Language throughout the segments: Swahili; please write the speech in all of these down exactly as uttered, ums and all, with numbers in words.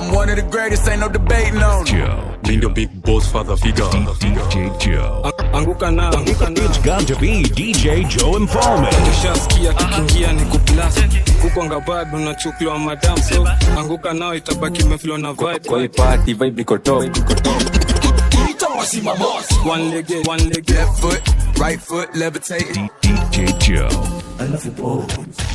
I'm one of the greatest, ain't no debating on Joe. Mean the big boss father figure. D J Joe. Anguka na, anguka na. It's got to be D J Joe Infalme. Nishasikia kikingia ni kublast. Kukonga bado na chuklo madam. So anguka nao itabaki meflo na vibe. Kwa hii party vibe iko top. One leg, one leg. Left foot, right foot, levitating. D J Joe. I love it all.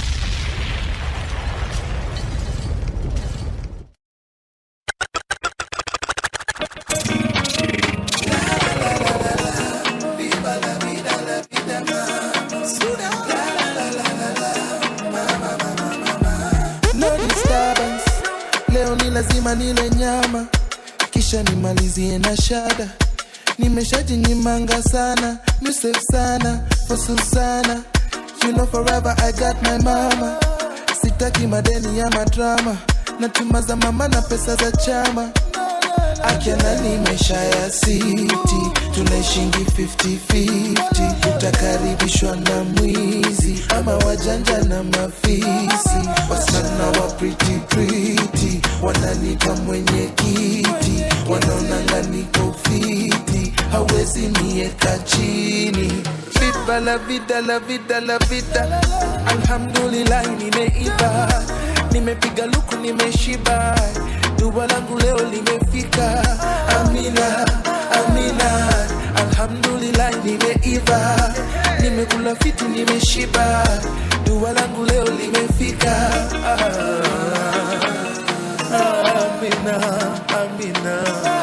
Lazima nile nyama kisha nimalizie na shada. Nimeshajinyimanga sana, misafe sana, fosil sana. You know forever I got my mama. Sitaki madeni ya madrama, na tuma za mama na pesa za chama. Akiana nimesha ya city, tunaishingi fifty fifty. Utakaribishwa na mwizi ama wajanja na mafisi. Wasichana wa pretty pretty, wananipa mwenye kiti. Wanaonanga niko fiti, hawezi nieka chini. Viva la vida, la vida, la vida. Alhamdulillah nimeiva, nimepiga luku nimeshiba. Dua langu leo limefika. Amina, amina. Alhamdulillah nimeiva, nimekula fiti nimeshiba. Dua langu leo limefika. Amina, amina.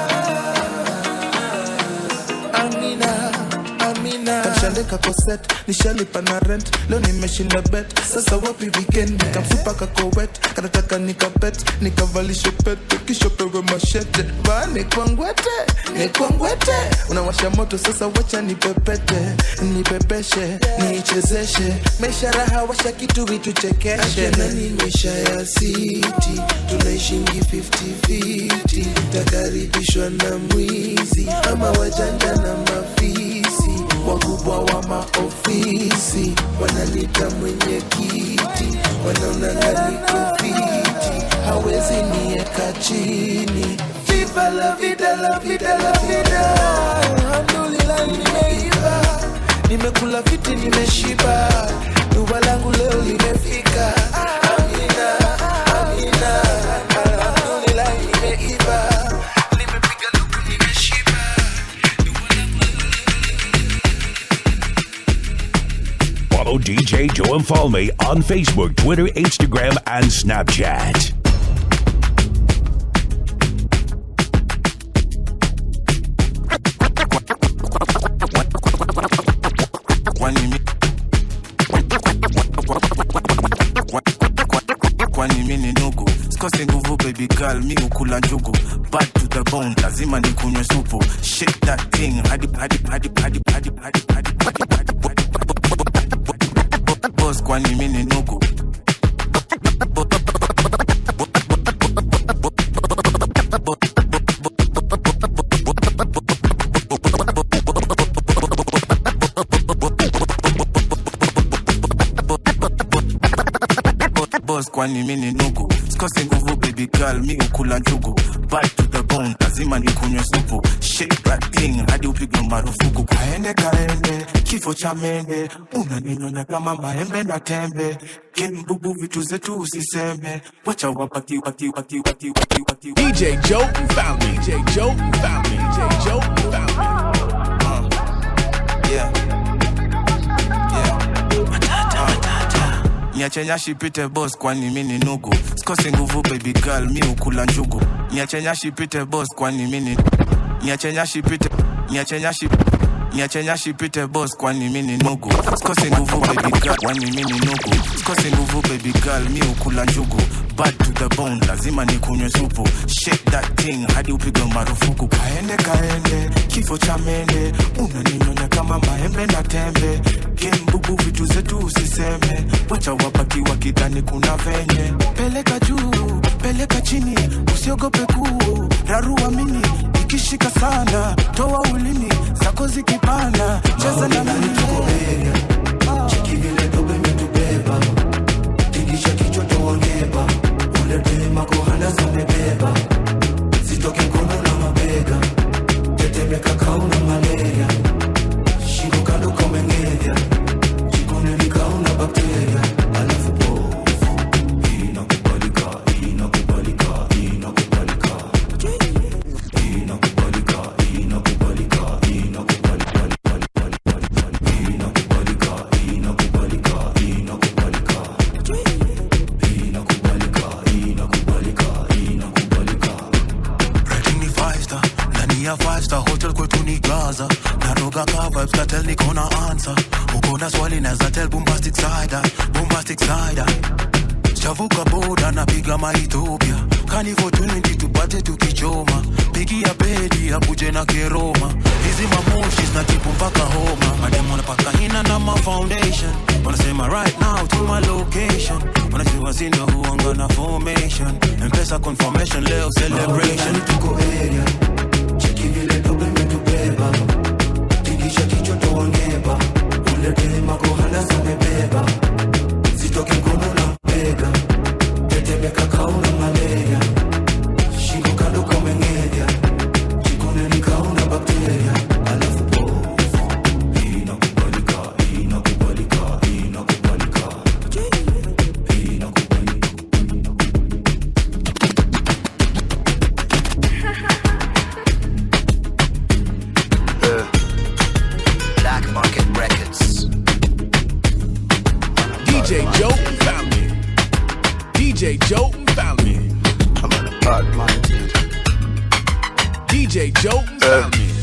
Amina, amina. Kamshandeka koset, nishalipa na rent. Leo nimeshinda bet, sasa wapi weekend. Kamfupa kako wet, kanataka nikapet. Nikavalishe pete, kisho pewe machete. Ba nikwangwete, nikwangwete. Unawasha moto sasa wacha nipepete. Nipepeshe, nichezeshe. Maisha raha washa kitu vitu chekeshe. Akena nimesha ya city, tunaishingi fifty fifty. Takaribishwa na mwizi ama wajanja na mafisi. Wakubwa wa maofisi wanalita mwenye kiti. Wanaonanga niko fiti, hawezi nieka chini. Viva la vida, la vida, la vida. Alhamdulillah nimeiva, nimekula fiti nimeshiba. Dua langu leo limefika. Amina, amina. Alhamdulillah nimeiva, nimepiga luku nimeshiba. Follow D J Joe Infalme on Facebook, Twitter, Instagram, and Snapchat. Kwani mini nugu sikose nguvu baby girl, mi ukula njugu. Bad to the bone, lazima nikunywe supu. Shake that thing, hadi hadi hadi hadi hadi hadi hadi. Boss kwani mini nugu. Boss kwani mini nugu sikose nguvu baby girl, mi ukula njugu. Bad to the bone, lazima nikunywe supu. Shake that thing, hadi upigwe marufuku. Kaende kaende, kifo cha mende. Unaninyona kama maembe na tembe. Kimbubu vitu zetu usiseme. Wacha wapaki waki waki waki waki waki. D J Joe Infalme. D J Joe Infalme. D J Joe Infalme. Uh, yeah. Niache nyashi pite boss kwani mini nugu. Sikose nguvu baby girl, mi ukula njugu. Niache nyashi pite boss kwani mini. Niache nyashi pite. Niache nyashi. Niache nyashi pite boss kwani mini nugu. Sikose nguvu baby girl kwani mini nugu. Sikose nguvu baby girl, mi ukula njugu. Bad to the bone, lazima nikunywe supu. Shake that thing, hadi upigwe marufuku. Kaende kaende, kifo cha mende. Unaninyona kama maembe na tembe. Kimbubu vitu zetu usiseme. Wacha wapaki wakidhani kuna venye. Peleka juu, peleka chini. Usiogope kuu, rarua mini. Ikishika sana, toa ulimi. Zako zikipana, cheza na mimi. Chiki vile dobe metubeba. Tingisha kichwa toa ngeba. Ule tema kohana zamebeba. a five star hotel kwetu ni Gaza. Naroga ka vibes katel niko na answer. Uko na swali naza tell bombastic side, bombastic side. Chavuka boda na piga ma Ethiopia. Kanivo twenty tupate tukichoma. Pigi ya bedi ya kuje na keroma. Hizi mamoshis na tipu mpaka homa. Madem wanapaka hina na ma foundation. Wanasema right now to my location. Wanajua sina huanga na formation. Mpesa confirmation leo celebration. Tuko area. Cheki vile dobe metubeba. Tikisha kichwa toangeba. Ulete makohala za mebeba. Sitoki mkono na bega. Tetebe kakao na malaria. Shingo kando komengenya. Jikone ni kauna bakteria. Alafu bovu. Inakubalika, inakubalika, inakubalika. Inakubalika. Black Market Records. D J Joe found me. D J Joe found me. I'm on a bad man. D J Joe found me.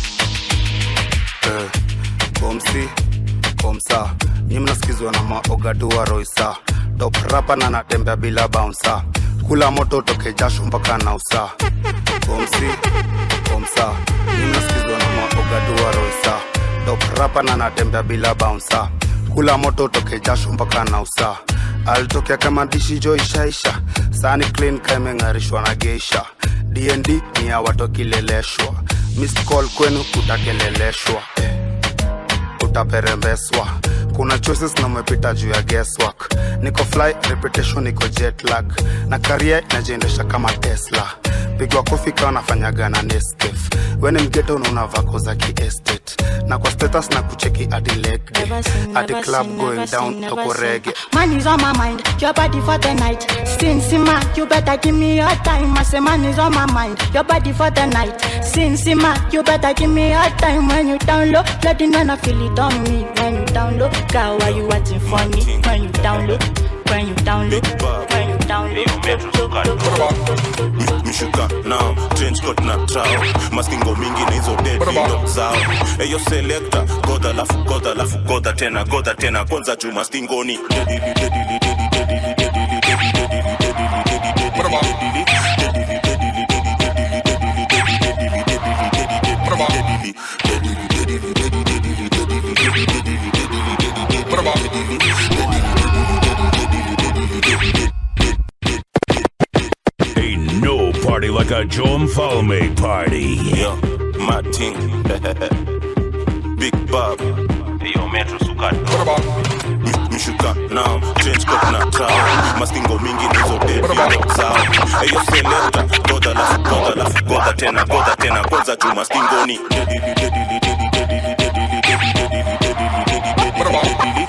Eh, Komsi, Komsa. Nyinyi mnasikizwa na maogadua Roysa. Top rapper na natembea bila bouncer. Kula moto toke jasho mpaka na usa. Komsi, Komsa. Nyinyi mnasikizwa na maogadua Roysa. Top rapper na natembea bila bouncer. Kula moto toke jasho mpaka na usa. Alitokea kama dishi jo ishaisha. Sani clean kama ngarishwa na geisha. D and D ni ya watu kileleshwa. Missed call kwenu kutakeleleshwa. Eh, utaperembeswa. Kuna choices na umepita juu ya guesswork. Niko fly, reputation niko jet lag. Na career inajiendesha kama Tesla. Pigwa kofi kawa nafanyaga na Nescafe. When mgeto unaona vako za ki-estate. Na kwa status na kucheki adi leg day. Adi club seen, going down seen, toko reggae. Man is on my mind, your body for the night. Sinsima, you better give me your time. I say man is on my mind, your body for the night. Sinsima, you better give me your time. When you down low, let it know I feel it on me. When you down low, girl, why you acting funny? When you down low, when you down low, when you down low. Mishuka now, change cut na trao. Maskingo mingi na hizo dead video zao. Eyo selector, goda lafu goda lafu goda tena goda tena kwanza juma stingoni. Dedili dedili dedili dedili dedili dedili dedili dedili dedili Ain't no party like a Joe Mfalme party. Yo, my team. Big Bob. Yo, Metro Sukat. Mishuka now, change cut na trao. Maskingo mingi nizo dead video zao. Eyo selector, goda lafu goda lafu goda tena goda tena kwanza juma stingoni. Dedili dedili dedili dedili dedili dedili dedili dedili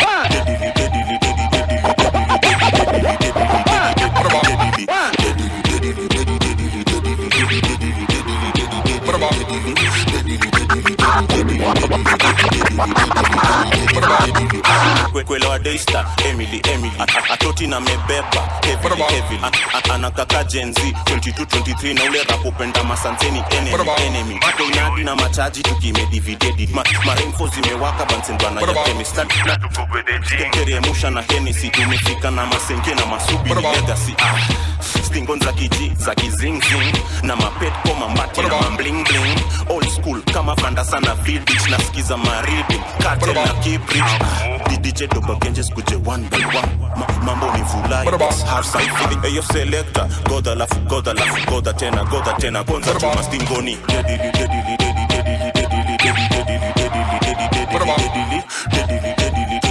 Kwelo Adeista, Emily, Emily Atoti na mebeba, heavily, heavily Anakaka Gen Z, twenty-two twenty-three Na ule rapo penda masanseni, enemy, enemy Mato inadi na machaji tukime D V D Ma, Marinfo zimewaka bansendwana ya chemistad Na tukere musha na Hennessy Tumefika na masenke na masubi Legacy, ah Stingon za kiji, za kizing zing Na mapet koma mbati na mambling bling Old school, kama fanda sana field beach Na skiza maridi, cartel na kibridge D J Doba Genjes kuje one by one Ma, Mambo ni vulai, half side feeling Eyo selector, goda lafu goda lafu goda tena goda tena Kwanza chuma stingoni Dedili, dedili, dedili, dedili, dedili, dedili, dedili, dedili, dedili, dedili, dedili,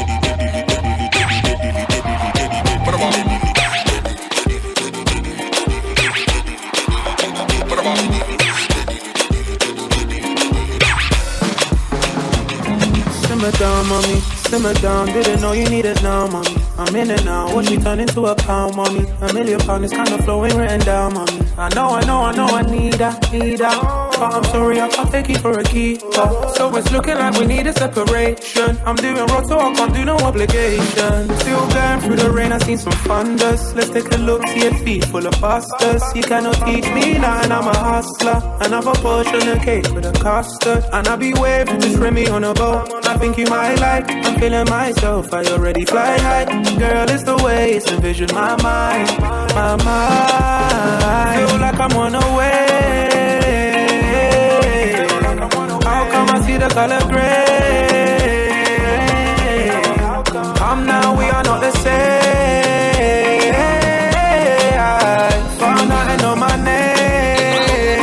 Simmer down, mommy, simmer down. Didn't know you needed now, mommy. I'm in it now. Watch me turn into a pound, mommy. A million pound is kind of flowing written down, mommy. I know, I know, I know, I need her, need her. but I'm sorry I can't take you for a keeper. So it's looking like we need a separation. I'm doing rough, so I can't do no obligation. Still going through the rain, I seen some thunders. Let's take a look, see your feet full of bastards. You cannot teach me nothing, I'm a hustler. Another portion of cake with a custard. And I be waving, just rim me on a boat. I think you might like, I'm feeling myself, I already fly high. Girl, it's the way it's envisioned my mind, my mind. Feel like I'm on a wave. How come I see the color gray? Come now, we are not the same. I found out I know my name.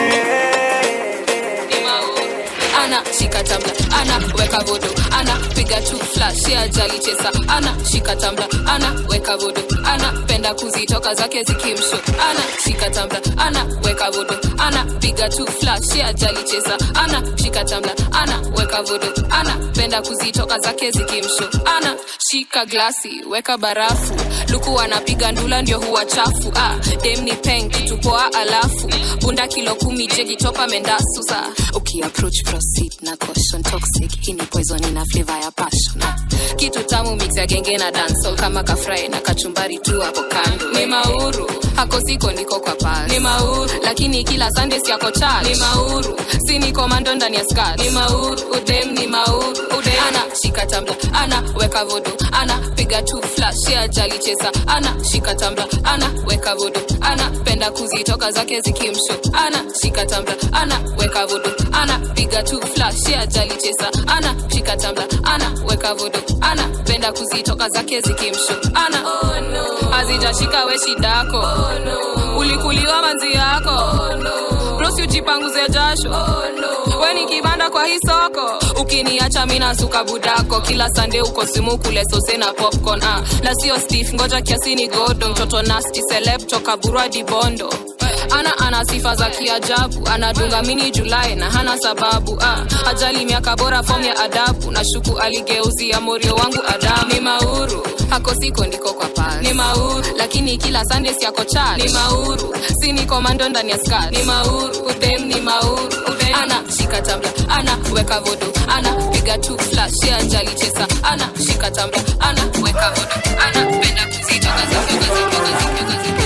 Ana, shika tambla, ana, weka vodo. Ana, piga tu flash, ya jali chesa. Ana, shika tambla, ana, weka vodo. Ana, penda kuzitoka zake zikimsho. Ana, shika tambla, ana, weka vodo. Ana, piga tu flash, ya jali chesa. Ana, shika tambla, ana, weka vodo. Ana, penda kuzitoka zake zikimsho. Ana, shika glasi, weka barafu. Luku anapiga ndula ndio huwa chafu. Ah, dem ni peng, kitupoa alafu. Bunda kilo kumi jegi topa mendasu sa. Uki approach proceed na caution toxic. Hini poison ina flavor ya passion. Ah, kitu tamu mix ya genge na dancehall kama kafry na kachumbari tu hapo kando. Ni mauru, hako siko niko kwa pasi. Ni mauru, lakini kila Sunday si yako charge. Ni mauru, si ni komando ndani ya skirt. Ni mauru, udem ni mauru, udem. Ana, shika tambla, ana, weka vodo. Ana, piga tu flash, ya jali chesa. Ana, shika tambla, ana, weka vodo. Ana, penda kuzitoka zake zikimsho. Ana, shika tambla, ana, weka vodo. Ana, piga tu flash, ya jali chesa. Ana, shika tambla, ana, weka vodo. Ana, penda kuzitoka zake zikimsho. Ana, oh no, azija shika we shidako. Oh no, ulikuliwa manzi yako. Oh no, Rosi ujipanguze jasho. Oh no, weni kibanda kwa hii soko. Ukiniacha mina suka budako. Kila Sunday uko simu kule sose na popcorn. Ah, na sio stiff, ngoja kiasi ni godo. Mtoto nasty, celeb, toka burwa di bondo. Ana ana sifa za kiajabu. Anadunga mini Julai na hana sababu. Ah, ajali miaka bora form ya adabu. Na shuku aligeuzi ya morio wangu Adamu. Ni mauru, hako siko ndiko kwa pasi. Ni mauru, lakini kila Sunday si yako charge. Ni mauru, si ni komando ndani ya skirt. Ni mauru, udem ni mauru, udem. Ana, shika tambla, ana, weka vodo. Ana, piga tu flash, ya jali chesa. Ana, shika tambla, ana, weka vodo. Ana, penda kuzitoka zitoka zitoka zitoka zitoka zitoka.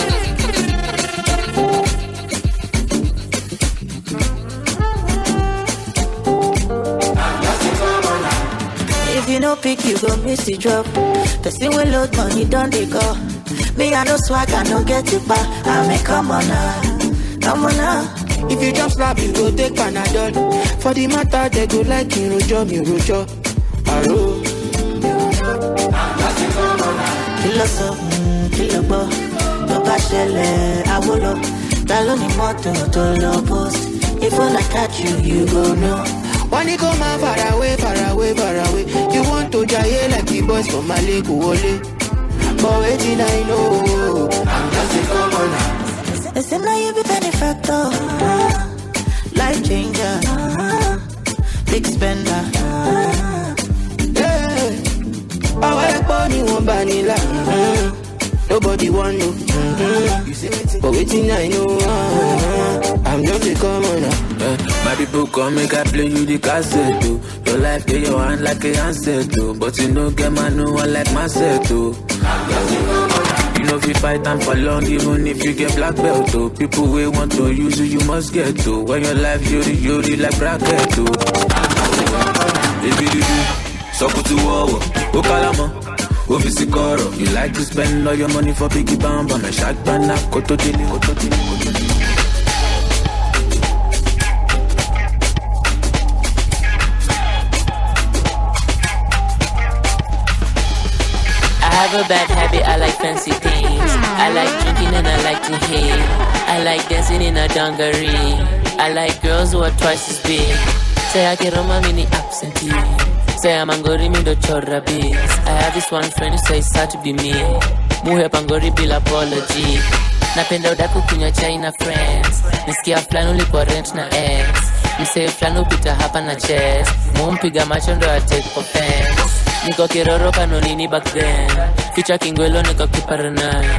If you no pick, you go miss the drop. Person will load money, don't they go? Me, I no swag, I no get it back. I mean, come on now, come on now. If you jump slap, you go take Panadol. For the matter, they go like you rojo, me rojo. Hello. Kill us up, kill a bo. No bashele, I will up. Taloni moto, to low post. If I catch you, you go no. When you come out far away, far away, far away. You want to jail like the boys from Mali Kuole. But waiting, I know I'm just a commoner. They say now you be benefactor, uh, life changer, uh, big spender. Uh, yeah, I like money, one vanilla. Uh, nobody want no. Mm-hmm. But waiting, I know uh, I'm just a commoner. Uh, my people come make I play you the cassette too. Your life get your hand like a handset too. But you know get my new one like myself too. You know if you fight time for long, even if you get black belt too. People will want to use you, you must get to. When your life yuri yuri like bracket too. Baby do do, so put to war, oh kalama, oh visikoro. You like to spend all your money for biggie bamba, me shak bana, koto dili, koto dili, koto dili. I have a bad habit, I like fancy things. I like drinking and I like to hate. I like dancing in a dungaree. I like girls who are twice as big. Say I get on my mini absentee. Say I'm angry, me do chorra biz. I have this one friend who says sad to be me. Muhe pangori bila apology. Napenda udaku kunywa chai na friends. Nisikia flani ulikuwa rent na ex. Msee flani upita hapa na chest. Mumpiga macho ndo I take offense. Niko kiroro kanonini back then. Ficha kingwelo niko kiparanai.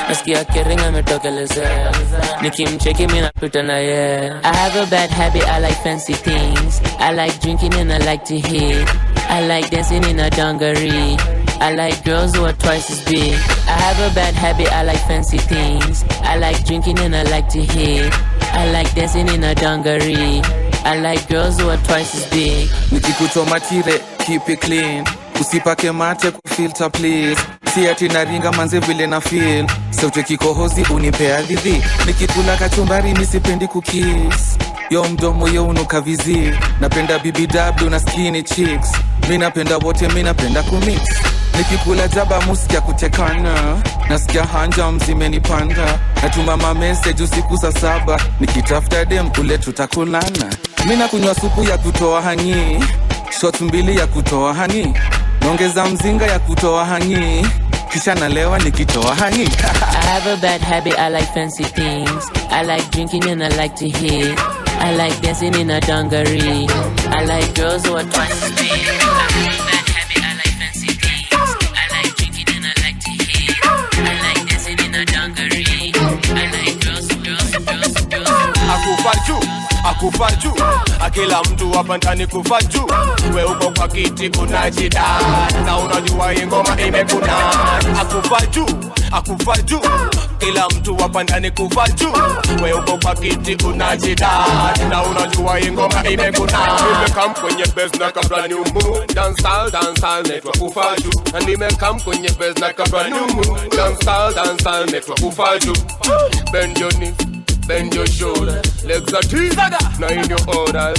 nasikia keringa ametokelezea, nikimcheki mimi napita na yeye. I have a bad habit, I like fancy things. I like drinking and I like to hit. I like dancing in a dungaree. I like girls who are twice as big. I have a bad habit, I like fancy things. I like drinking and I like to hit. I like dancing in a dungaree. I like girls who are twice as big. Nikikuchoma tire, keep it clean. Usipake mate kufilter please. Si ati naringa manze vile na feel. Sauti kikohozi unipea dhidhi. Nikikula kachumbari nisipendi kukiss. Yo mdomo yo unuka vizi. Napenda B B W na skinny chicks. Mi napenda wote, mi napenda kumix. Nikikula jaba musikia kutekana. Nasikia hanja mzimenipanda. Natuma ma message usiku saa saba. Nikitafuta dem kule tutakulana. Mina kunywa supu ya kutoa hangi. Shot mbili ya kutoa hani. Nongeza mzinga ya kutoa hangi. Kisha nalewa nikitoa hangi. I have a bad habit, I like fancy things. I like drinking and I like to hit. I like dancing in a dungaree. I like girls who are twice as big. I have a bad habit, I like fancy things. I like drinking and I like to hit. I like dancing in a dungaree. I like girls, girls, girls, girls. Akufa juu, akufa juu. Akila mtu hapa ndani kufa juu. We uko kwa kiti unajida. Na unajua ingoma imekuna. Akufa juu, akufa juu. Kila mtu hapa ndani kufa juu. We uko kwa kiti unajida. Na unajua ingoma imekuna. Nimekam kwenye base na kabla ni umu. Dancehall, dancehall, netwa kufa juu. Na nimekam kwenye base na kabla ni umu. Dancehall, dancehall, netwa kufa juu. Bend your knees, bend your shoulder. Legs are teased. Now in your order.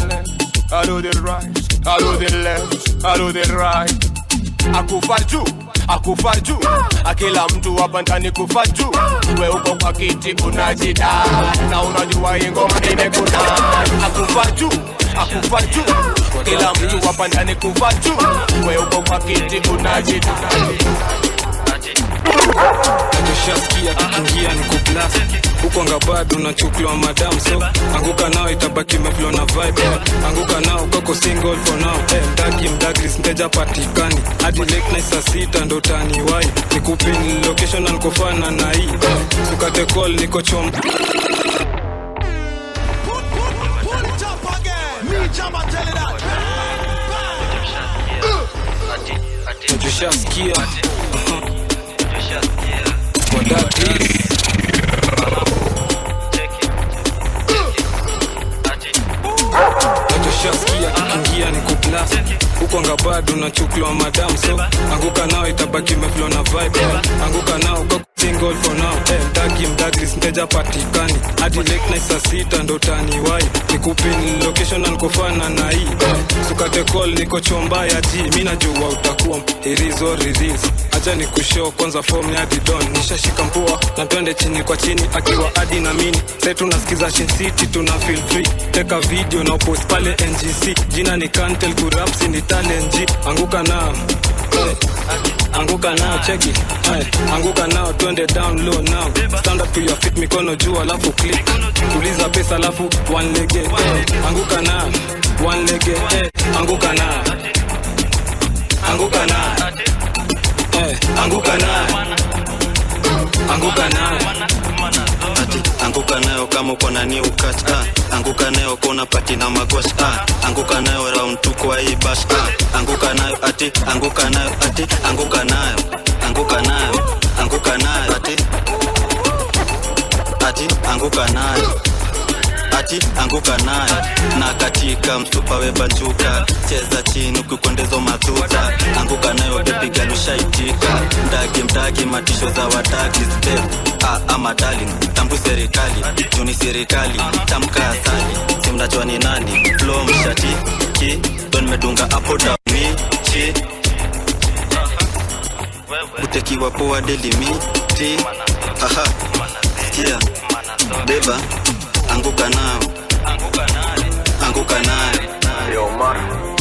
I do the right, I do the left, I do the right. Akufa juu, akufa juu. Akila mtu hapa ndani kufa juu. We uko kwa kiti unajida. Na unajua ingoma imekuna. Akufa juu, akufa juu. Kila mtu hapa ndani kufa juu. We uko kwa kiti unajida. Najoshakia kikingia ni kublast. Uko ngabado unachukua madam. So anguka nao itabaki meflow na vibe. Anguka nao koko single for now. Hey, mdagi mdagris mteja patikani. Hadi late night saa sita ndo tani wai. Nikupin location na nikofana na hii. Sukate call niko chomba. Najoshakia for that is Najoshakia kikingia ni kublast. Uko ngabado unachukua madam. So anguka nao itabaki meflow na vibe. Anguka nao kwa single for now. Hey, mdagi mdagris mteja patikani. Hadi late night saa sita ndo tani wai. Nikupin location na nikofana na hii. Sukate call niko chomba ya G. Mina jua utakuwa irizo riris. Acha ni kushow kwanza form ya Didon. Nishashika mpua na twende chini kwa chini. Akiwa adi na mini. Say tunasikiza Shin City tuna feel free. Teka video na post pale N G C. Jina ni Kantel kurapsi ni talent G. Anguka nao hey. Anguka nao check it hey. Anguka nao twende down low now. Stand up to your feet mikono juu alafu click. Tuliza pesa alafu one leg hey. Anguka nao one leg hey. Anguka nao Anguka nao hey. Anguka nao Anguka nao Ati anguka nayo kama uko na new catch ah. Anguka nayo kona pati na magwash ah. Anguka nayo round two kwa hii bash ah. Anguka nayo ati anguka nayo ati anguka nayo anguka nayo anguka nayo ati ati anguka nayo ati anguka nayo na katika msupa webanjuka. Cheza chini ukikwendezo madhuta. Anguka nayo baby girl ushaitika. Mdagi mdagi matisho za wadagi step ah ama darling. Tambu serikali juni serikali. Tamka asali simnajua ni nani. Flow mshati ki don medunga hapo down ni chi. Utekiwa poa delimiti. Haha kia beba anguka nao anguka nayo anguka nayo yo ma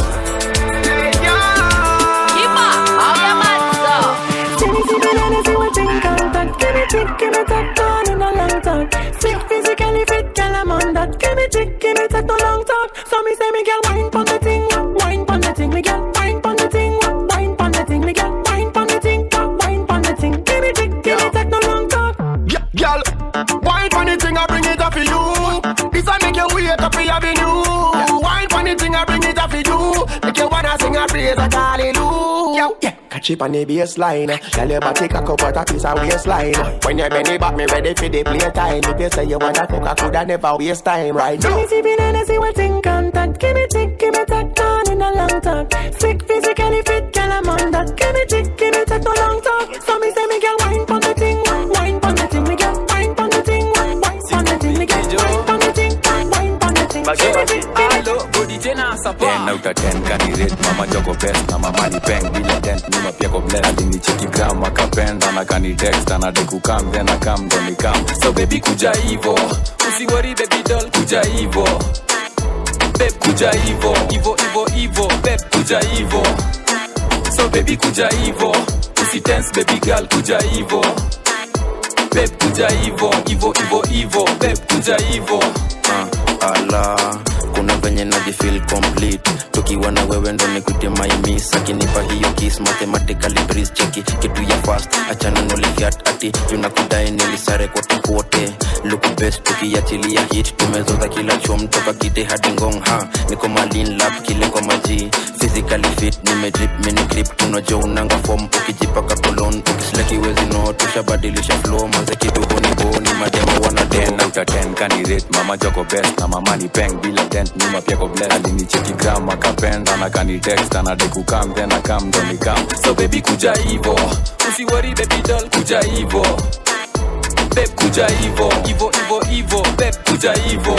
Kima how ya matzo Tell me to do what you call that. Give me chick, give me that down in a long time. Fit physically fit, girl I'm on that. Give me chick, give me that no long talk. So me say me girl wine pon the thing, wine pon the thing, me girl wine pon the thing, wine pon the thing, me girl wine pon the thing, wine pon the thing. Give me chick, give me that no long talk. bring it up for you. This I make you wake up for avenue. Wine funny thing, I bring it up for you. Make you wanna sing a praise like hallelujah. Yeah, catch it on the baseline. Tell your body cock up at a piece of waistline. When you bend it back, me ready for the playtime. If you say you want to fuck, I coulda never waste time right now. Let me see banana, see what in contact. Give me tick, give me tack, down in a long talk. Sick physically fit, girl, I'm on that. Give me tick, give me tack, no long talk. So me say me girl, wine pon the thing, wine pon the thing, me girl, wine pon the thing, wine pon the thing, me girl, wine pon the thing, wine pon the thing. Give me tick, hello, body tena sapa. ten out of ten candidate, mama joko best, na mama ni peng bila dent, nyuma pia ko blend. Alini cheki gram akapenda na kani text na deku kam then I come don't me come. So baby kuja hivo, usiwori baby doll kuja hivo. Babe kuja hivo, hivo hivo hivo, babe kuja hivo. So baby kuja hivo, usi tense baby girl kuja hivo. Babe kuja hivo, hivo hivo hivo, babe kuja hivo. Uh, ala, kuna venye najifeel complete. Tukiwa na wewe ndo nikute my miss. Akinipa hiyo kiss mathematically breeze cheki. Kitu ya fast, achana no lifiat ati. Tunakudai nilisare kote kote. Look best tukiachilia hit. Tumezoza kila chom toka kite hadi ngong ha. Niko malin lap kile kwa maji. Physically fit nimedrip mini grip. Tunajua unanga form ukijipaka kolon. Ukisleki wezi no tushabadilisha flow. Manze kitu honi boni mademo wana ten out of ten candidate, mama joko best na mama ni peng bila dent, nyuma pia ko blend. Alini cheki gram akapenda na kani text na deku kam then I come don't me come. So baby kuja hivo, usiwori baby doll kuja hivo. Babe kuja hivo, hivo hivo hivo, babe kuja hivo.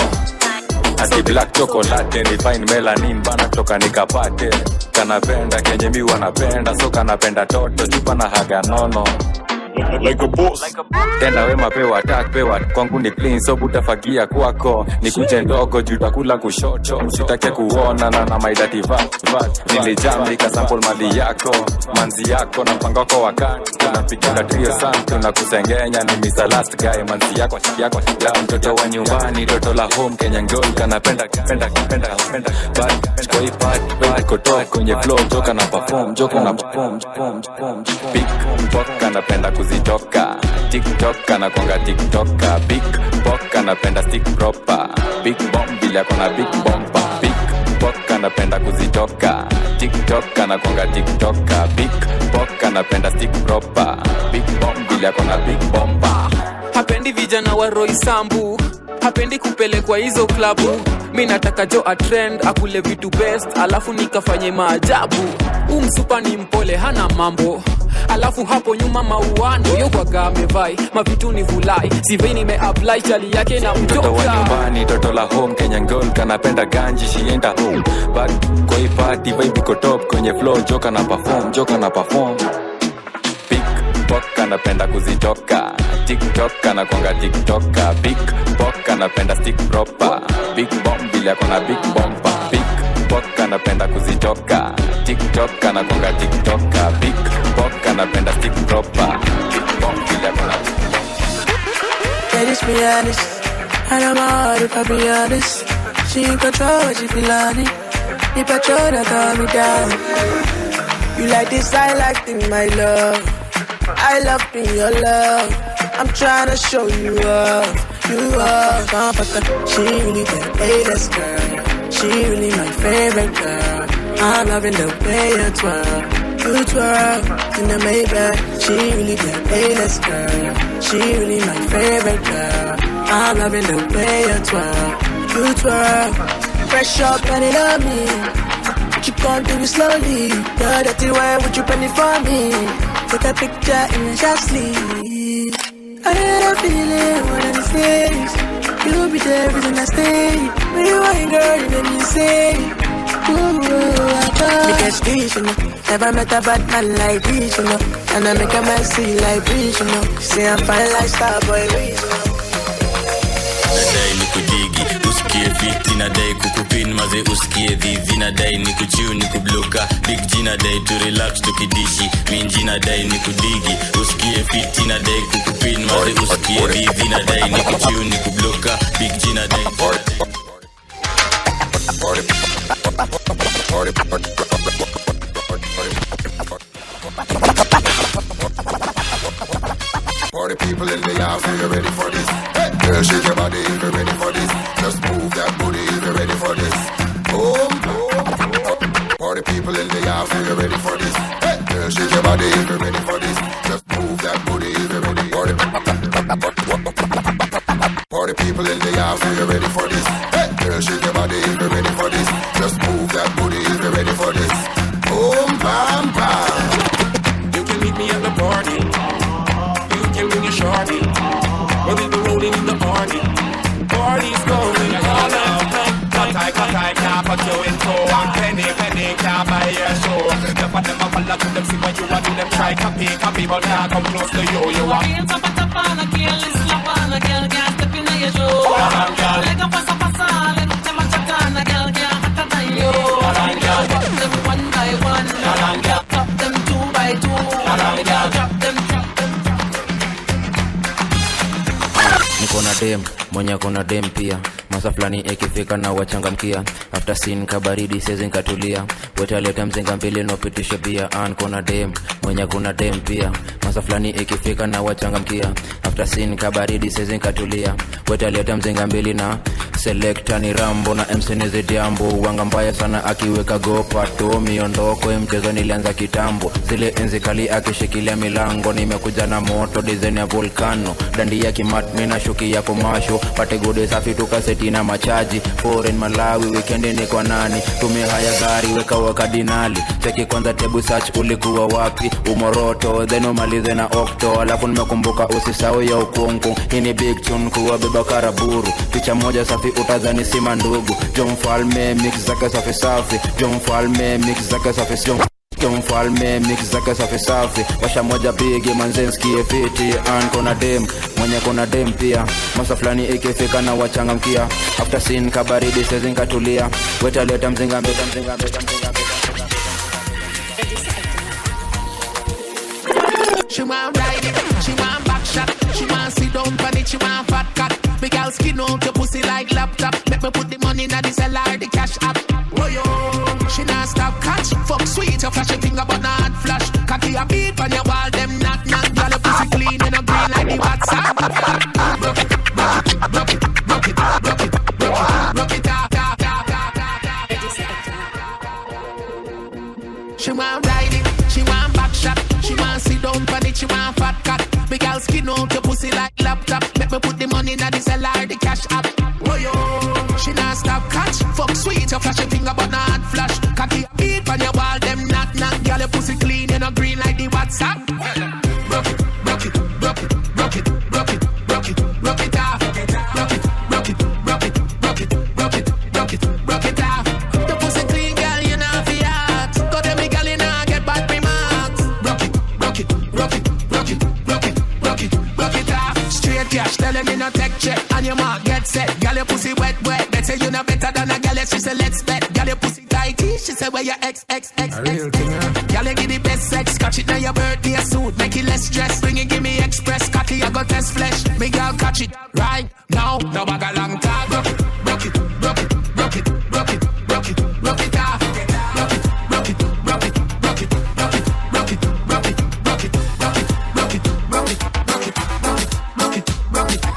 Ati black chocolate ni fine melanin bana toka nikapate. Kanapenda kenye mi wanapenda, so kanapenda toto chupa na haga nono. Like a boss. Tena we mapewa attack pewa kwangu ni clean so butafagia kwako. Nikuje ndogo juu takula kushoto. Usitake kuona na na my dirty vat vat. Nilijami ka sample mali yako. Manzi yako na mpango wako wakati. Tunapiga trio sana tunakusengenya ni Mister Last Guy. Manzi yako yako la mtoto wa nyumbani toto la home Kenya girl kanapenda penda penda penda. But koi party baby kotoa kwenye flow joka na perform joka na perform perform perform. Big pop kanapenda kuzitoka TikTok anakonga TikToka. Big Pok anapenda stick proper. Big bomb bila kona big bomba. Big Pok anapenda kuzitoka TikTok anakonga TikToka. Big Pok anapenda stick proper. Big bomb bila kona big bomba. Hapendi vijana wa Roy Sambu, hapendi kupelekwa hizo klabu. Mi nataka jo a trend akule vitu best alafu nikafanye maajabu. Umsupa ni mpole hana mambo. Alafu hapo nyuma mauano yo kwa gamevai mavitu ni vulai sivei nime apply chali yake na mtoka. Toto wa nyumbani toto la home Kenya girl kanapenda ganji she ain't a home. But koi party vibe iko top kwenye flow joka na perform joka na perform. Big Pok anapenda kuzitoka TikTok anakonga TikToka. Big Pok anapenda stick proper. Big bomb bila kona big bomba. Big Pok anapenda kuzitoka TikTok anakonga TikToka. Big Pok anapenda stick proper. Big bomb bila kona. Let us be honest, I know my heart if I be honest. She in control when she feel on it. If I try to calm me down. You like this, I like it, my love. I love being your love. I'm trying to show you up, you up. She really the A-list girl. She really my favorite girl. I'm loving the way you twirl, you twirl in the Maybach. She really the A-list girl. She really my favorite girl. I'm loving the way you twirl, you twirl. Fresh up and it on me. But you can't do it slowly. The dirty way, would you bend it for me? Take a picture and just sleep. I had a feeling one of these days you'll be the reason I stay. When you ain't girl, you make me say, ooh, I thought me get speech, you know. Never met a bad man like this, you know. And I make a man see like this, you know. Say I'm fine like Starboy, you know. Nadai nikudigi, usikie fiti, nadai kukupin maze usikie vivi, nadai nikuchiu nikubloka, big G nadai to relax tukidishi, minji nadai nikudigi, usikie fiti, nadai kukupin maze usikie vivi, nadai nikuchiu nikubloka, big G nadai party party party people in the house, are you ready for this? Hey! Girl, shake your body if you're ready for this. Just move that booty if you're ready for this. Boom, boom. Party people in the house, if you're ready for this. Girl, shake your body if you're ready for this. Just move that booty if you're ready. Party, party people in the house, if you're ready for this. Girl, shake your body if you're ready for this. Just move that booty if you're ready for this. Boom, bam, bam. You can meet me at the party. You can bring your shorty. We'll be rolling in the party. Party's going all out. Cut I, cut I, can't put you in toe. And penny, penny, can't buy your show. The for them, I follow to them, see what you want to them. Try copy, copy, but can't come close to you. You want can't top it up on a girl, it's slap on a girl, can't step in your show. Leg up, pasa, pasa, leg up, them a chat on a girl, can't hotter than you. Drop them one by one, drop them two by two, drop them, drop them. Niko na dem, mwenye kuna dem pia. Masa flani ikifika na wachangamkia. After scene kabaridi sezi nkatulia. Weta leta mzinga mbili no pitishe bia. An kuna dem, mwenye kuna dem pia. Masa flani ikifika na wachangamkia. After scene kabaridi sezi nkatulia. Weta leta mzinga mbili na selecta ni Rambo na M C ni Zidiambo. Wanga mbaya sana akiweka gopa to miondoko mchezo nilianza kitambo. Zile enzi kali akishikilia milango. Nimekuja na moto design ya volcano. Dandi ya kimat mina shuki ya kumasho. Pate gode safi tukaseti na machaji. Foreign Malawi weekend ni kwa nani. Tumia haya gari weka wakadinali. Cheki kwanza tebu search ulikuwa wapi. Umoroto then umalize na okto. Alafu nimekumbuka usisahau ya ukungu. Hii ni big tune kuwa beba karaburu. Picha moja safi utazani sima ndugu. John Falme mix zake safi safi. John Falme mix zake safi safi. John Falme mix zake safi safi. Washa moja bigi manzenski fiti. An kona dem, mwenye kona dem pia. Masa flani ikifika na wachangamkia. After scene kabaridi sezi nkatulia. Weta leta mzinga mbeta mzinga mbeta mzinga mbeta. She want ride it, she want back shot. She want sit down on it, she want fat cat. Big girl skin out your pussy like laptop. Make me put the money in the cellar, the cash app. Oh yo, she not stop catch. Fuck sweet, you flash your finger but not flash. Cocky a beat on your wall, them knock knock. Girl, your pussy clean and a green like the WhatsApp. Rock it, rock it, rock it, rock it, rock it, rock it, rock it, ta ta ta ta ta. She want ride it, she want back shot. She want sit down on it, she want fat cat. Big girl skin out your pussy like laptop. Make me put the money in the cellar, the cash app. Oh yo, she not stop catch. Fuck sweet, you flash your finger but not flash. Cocky beat on your wall, them knock knock. Girl, your pussy clean and a green like the WhatsApp. Rock it, rock it, rock it, rock it, rock it, rock it, rock it off. Rock it, rock it, rock it, rock it, rock it, rock it, rock it off. Your pussy clean, girl, you know fi act. Go them girl, you know get bad remarks. Rock it, rock it, rock it, rock it, rock it, rock it, rock it off. Straight cash, tell them you no take check. And your mark get set. Girl, your pussy wet, wet. They say you know better than a girl. She say let's bet. Girl, your pussy tighty. She say where your ex, ex, ex, ex, ex. Girl, you give the best sex. Catch it now your birthday suit. Make it less stress. Bring it, give me express. Cocky, I got test flesh. Me girl, catch it right now. No bag a long time. Rock it, rock it, rock it, rock it, rock it, rock it, rock it off. Rock it, rock it, rock it, rock it, rock it, rock it, rock it, rock it, rock it, rock it, rock it, rock it, rock it, rock it, rock it, rock it.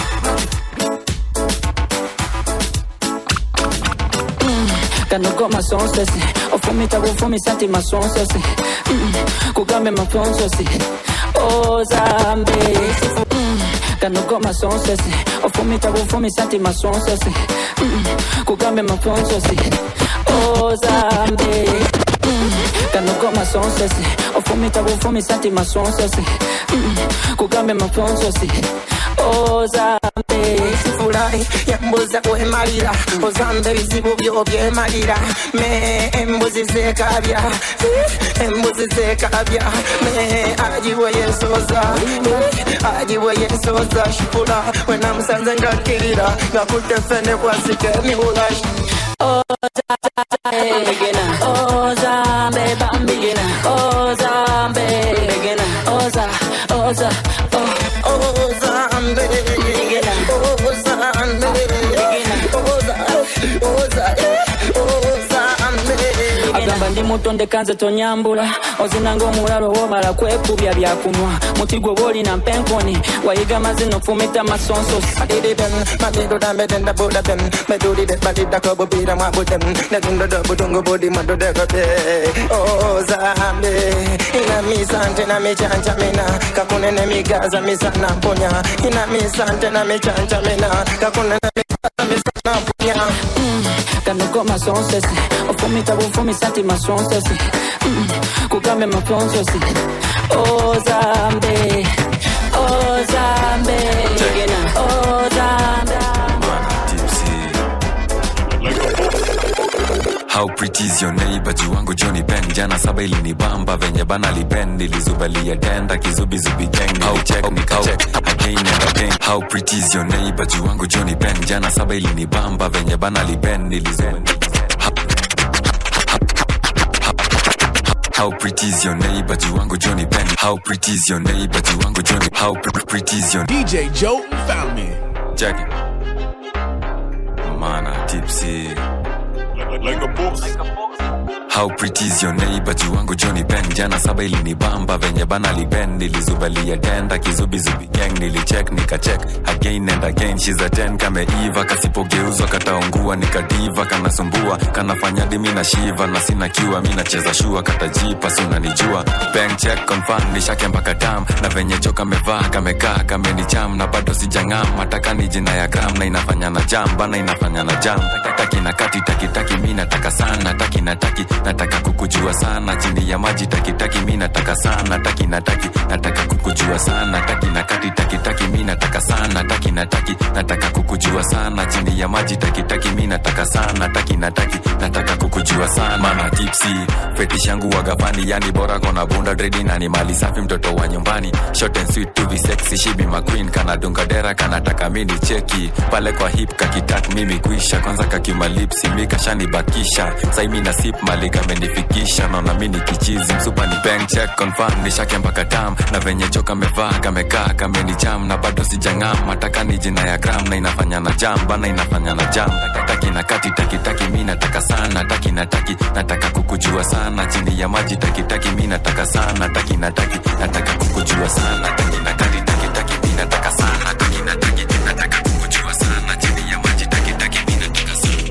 Kano got my song sassy. Oh for me ta go for me santi my song sassy. Go gambe my phone sassy. Oh Zambe. Kano got my song sassy. Oh for me ta go for me santi my song sassy. Go gambe my phone sassy. Oh Zambe. Kano got my song sassy. Oh for me ta go for me santi my song sassy. Go gambe my phone sassy. Oh Zambe. Sifurahi yembuza kwemalira ozambe bizibu byo byemalira me embuzi zekabya embuzi zekabya me ajiwe yesoza ajiwe yesoza shipula wena msanze ngakirira ngakutefene kwasike miula. Oh Zambe, oh Zambe, bambigina. Oh Zambe, oh Za, oh Za, oh oh Zambe, oh Zambe, oh Za, oh Za, oh Zambe. Agamba ndi mutonde kanze tonyambula ozinanga omulalo womala kwekubya byakunwa mutigo boli na mpenkoni wayiga mazino fumita masonso adididen matido dambe denda boda dem medudi de badida kobo bida mabudem negundo dobu dungo bodi mado degote oh zambe ina misante na michanja mina kakunene migaza misana ponya ina misante na michanja mina kakunene migaza misana ponya Kanoko masonso si ofumita bufumisa ti masonso si kukame maponso si oh zambe oh zambe oh zambe. How pretty is your neighbor juwangu Johnny Ben jana saba ilinibamba venye bana liben nilizubalia denda kizubizubi gang how check nika check again and again. How pretty is your neighbor juwangu Johnny Ben jana saba ilinibamba venye bana liben nilizubalia. How pretty is your neighbor juwangu Johnny Ben. How pretty is your neighbor juwangu Johnny. How pretty is your D J Joe found me. Jackie Mana tipsy like a boss. How pretty is your neighbor juwangu Johnny Ben jana saba ilinibamba venye bana liben nilizubalia denda kizubizubi gang nilicheck nikacheck again and again. She's a ten kame Eva kasipogeuzwa kataungua nikadiva kanasumbua kanafanya dimi na shiva na sina kiwa mina cheza shua katajipa suna nijua bank check confirm nishake mpaka tam na venye joka mevaa kamekaa kamenicham na bado sijangam mataka ni jina ya gram na inafanya na jam bana inafanya na jam taki na kati taki taki mimi nataka sana taki na taki nataka kukujua sana chini ya maji taki taki mimi nataka sana taki na taki nataka kukujua sana taki na kati taki taki mimi nataka sana taki na taki nataka kukujua sana chini ya maji taki taki mimi nataka sana taki na taki nataka kukujua sana mama tipsy fetish yangu wagapani yani bora kona bunda dread na ni mali safi mtoto wa nyumbani short and sweet to be sexy she be my queen kana dunga dera kana taka mini cheki pale kwa hip kakitak mimi kuisha kwanza kakimalipsi mika shani bakisha sai mimi na sip malika amenifikisha naona mimi kichizi msupa ni bank check confirm nishake mpaka tam na venye joka mevaa kamekaa kamenicham na bado sijangam mataka ni jina ya gram na inafanya na jam bana inafanya na jam taki na kati taki taki mimi nataka sana taki na taki nataka kukujua sana chini ya maji taki taki mimi nataka sana taki na taki nataka kukujua sana taki na kati taki taki mimi nataka sana taki na taki nataka kukujua sana chini ya maji taki taki mimi nataka sana.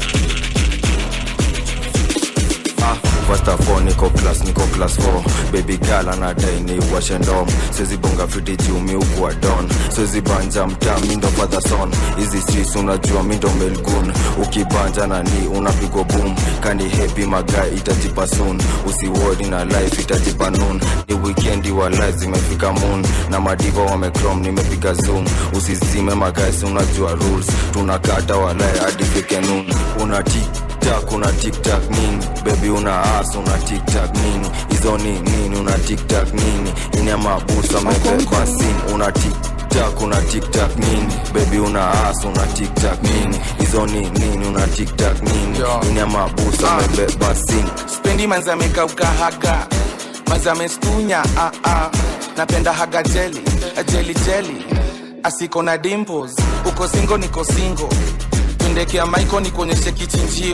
First of all, niko class, niko class four. Baby girl anadai ni wash and dom. Siwezi bonga fiti juu mi ukuwa don. Siwezi banja mtaa mi ndo father son. Hizi streets unajua mi ndo melgun. Ukibanja na ni unapigwa boom. Kani happy magai itajipa soon. Usiwori na life itajipa noon. Ni weekendi wa life zimefika moon. Na madiva wamekrom nimepiga zoom. Usizime magai si unajua rules. Tunakata walai hadi fike noon. Unati TikTok, una TikTok nini? Baby una ass, una TikTok nini? Izo ni nini, una TikTok nini? Ini ama busa mebeba sin, una TikTok, una TikTok nini? Baby una ass, una TikTok nini? Izo ni nini, una TikTok nini? Ini ama busa mebeba sin. Spendi manzame kauka haga, manzame stunya, ah ah. Napenda haga jelly, jelly jelly. Asiko na dimples, uko singo niko singo. Ndekea maiko nikonyeshe kichinjio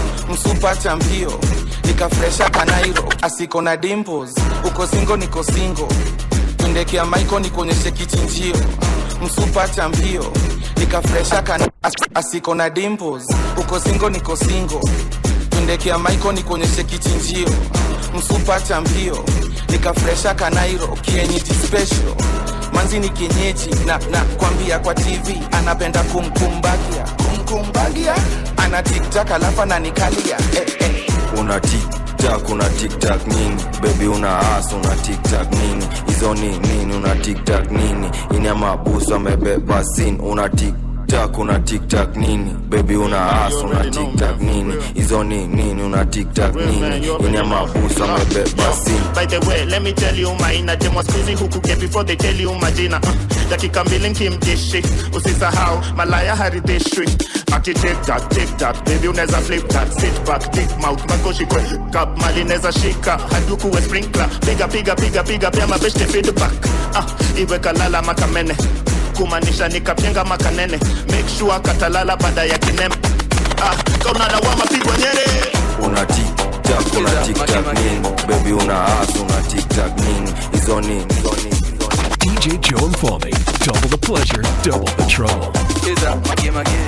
msupa chambio nikafresha kanairo asiko na dimples uko singo niko singo ndekea maiko nikonyeshe kichinjio msupa chambio nikafresha kana asiko na dimples uko singo niko singo ndekea maiko nikonyeshe kichinjio msupa chambio nikafresha kanairo kienyeji special manzi ni kienyeji na na kwambia kwa T V anapenda kumkumbagia kumkumbagia ana TikTok alafu ananikalia eh, eh. Una TikTok, una TikTok nini? Baby una ass, una TikTok nini? Izo ni nini, una TikTok nini? Ini ama busa mebeba sin, una TikTok, una TikTok nini? Baby una ass, una TikTok nini? Izo ni nini, una TikTok nini? Ini ama busa mebeba sin. By the way, let me tell you my inner dem was squeezing huku ke before they tell you majina. Dakika mbili nkimdishi, usisahau malaya haridishwi. Aki take that, take that, baby uneza flip that. Sit back, thick mouth, makoshi kwe kap mali neza shika, haduku we sprinkler. Piga, piga, piga, piga, pia mabeshte feedback. Ah, iwe kalala makamene kumanisha nikapenga makanene. Make sure katalala baada ya kineme. Ah, kaunana wa mapigwa nyere. Una TikTok tiktak una tiktak nini baby una ass una tiktak nini hizo nini D J Joe and Falme, double the pleasure, double the trouble. Is that my game again?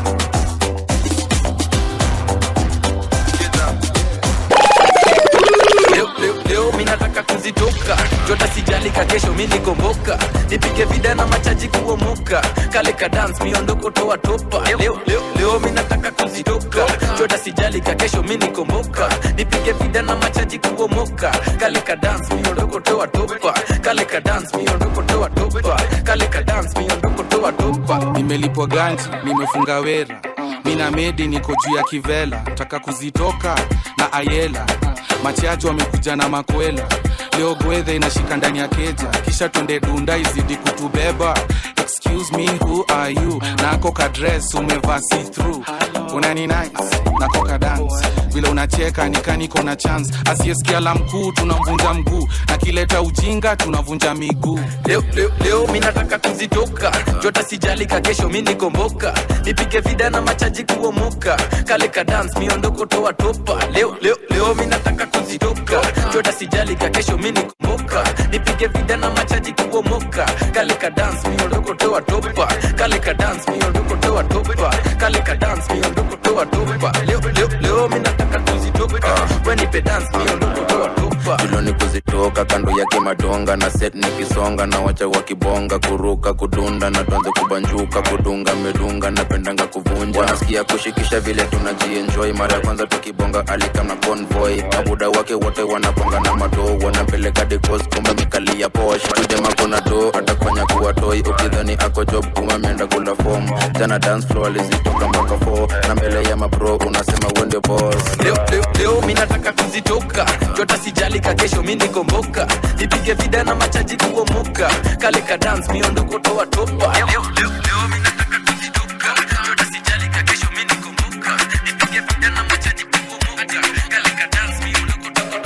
Leo, leo, leo mi nataka kuzitoka jota sijali ka kesho mi nikomboka nipige vida na machaji kuomoka kale ka dance miondoko toa topa leo, leo, leo mi nataka kuzitoka jota sijali ka kesho mi nikomboka nipige vida na machaji kuomoka kale ka dance miondoko toa topa kale ka dance miondoko toa topa kale ka dance miondoko toa topa nimelipwa ganji nimefunga wera mina medi niko juu ya kivela taka kuzitoka na ayela machacho wamekuja na makwela leo gwethe inashika ndani ya keja kisha twende dunda izidi kutubeba excuse me who are you nako ka dress umevaa see through unani nice nako ka dance vile unacheka nikaniko na chance asiyesikia la mkuu tunamvunja mguu na kileta ujinga tunavunja miguu leo leo leo mimi nataka kuzitoka jota sijali ka kesho mimi nikomboka nipige vida na machaji kuomoka kale ka dance miondoko toa topa leo leo leo mimi nataka kuzitoka jota sijali ka kesho mimi nikomboka nipige vida na machaji kuomoka kale ka dance miondoko toa topa kale ka dance miondoko toa topa kale ka dance miondoko toa topa leo leo leo mimi nataka kuzitoka when ipe dance miondoko toa topa tuloni kuzitoka kando yake madonga na set nikisonga na wacha wakibonga kuruka kudunda na tuanze kubanjuka kudunga medunga napendanga kuvunja nasikia kushikisha vile tunajienjoy mara kwanza tukibonga alika na convoy abuda wake wote wanapanga na madoo wanapeleka dekos kumbe mikalia posh tudema kuna do atakufanya kuwa toy ukidhani ako job kumamenda kula form jana dance floor alizitoka mpaka four na mbele ya mabro unasema wende boss leo leo leo mimi nataka kuzitoka jota sijali ka kesho mimi nikomboka nipige vida na machaji kuomoka kale ka dance miondoko toa topa leo leo leo mimi nataka kuzitoka jota sijali ka kesho mimi nikomboka nipige vida na machaji kuomoka kale ka dance miondoko toa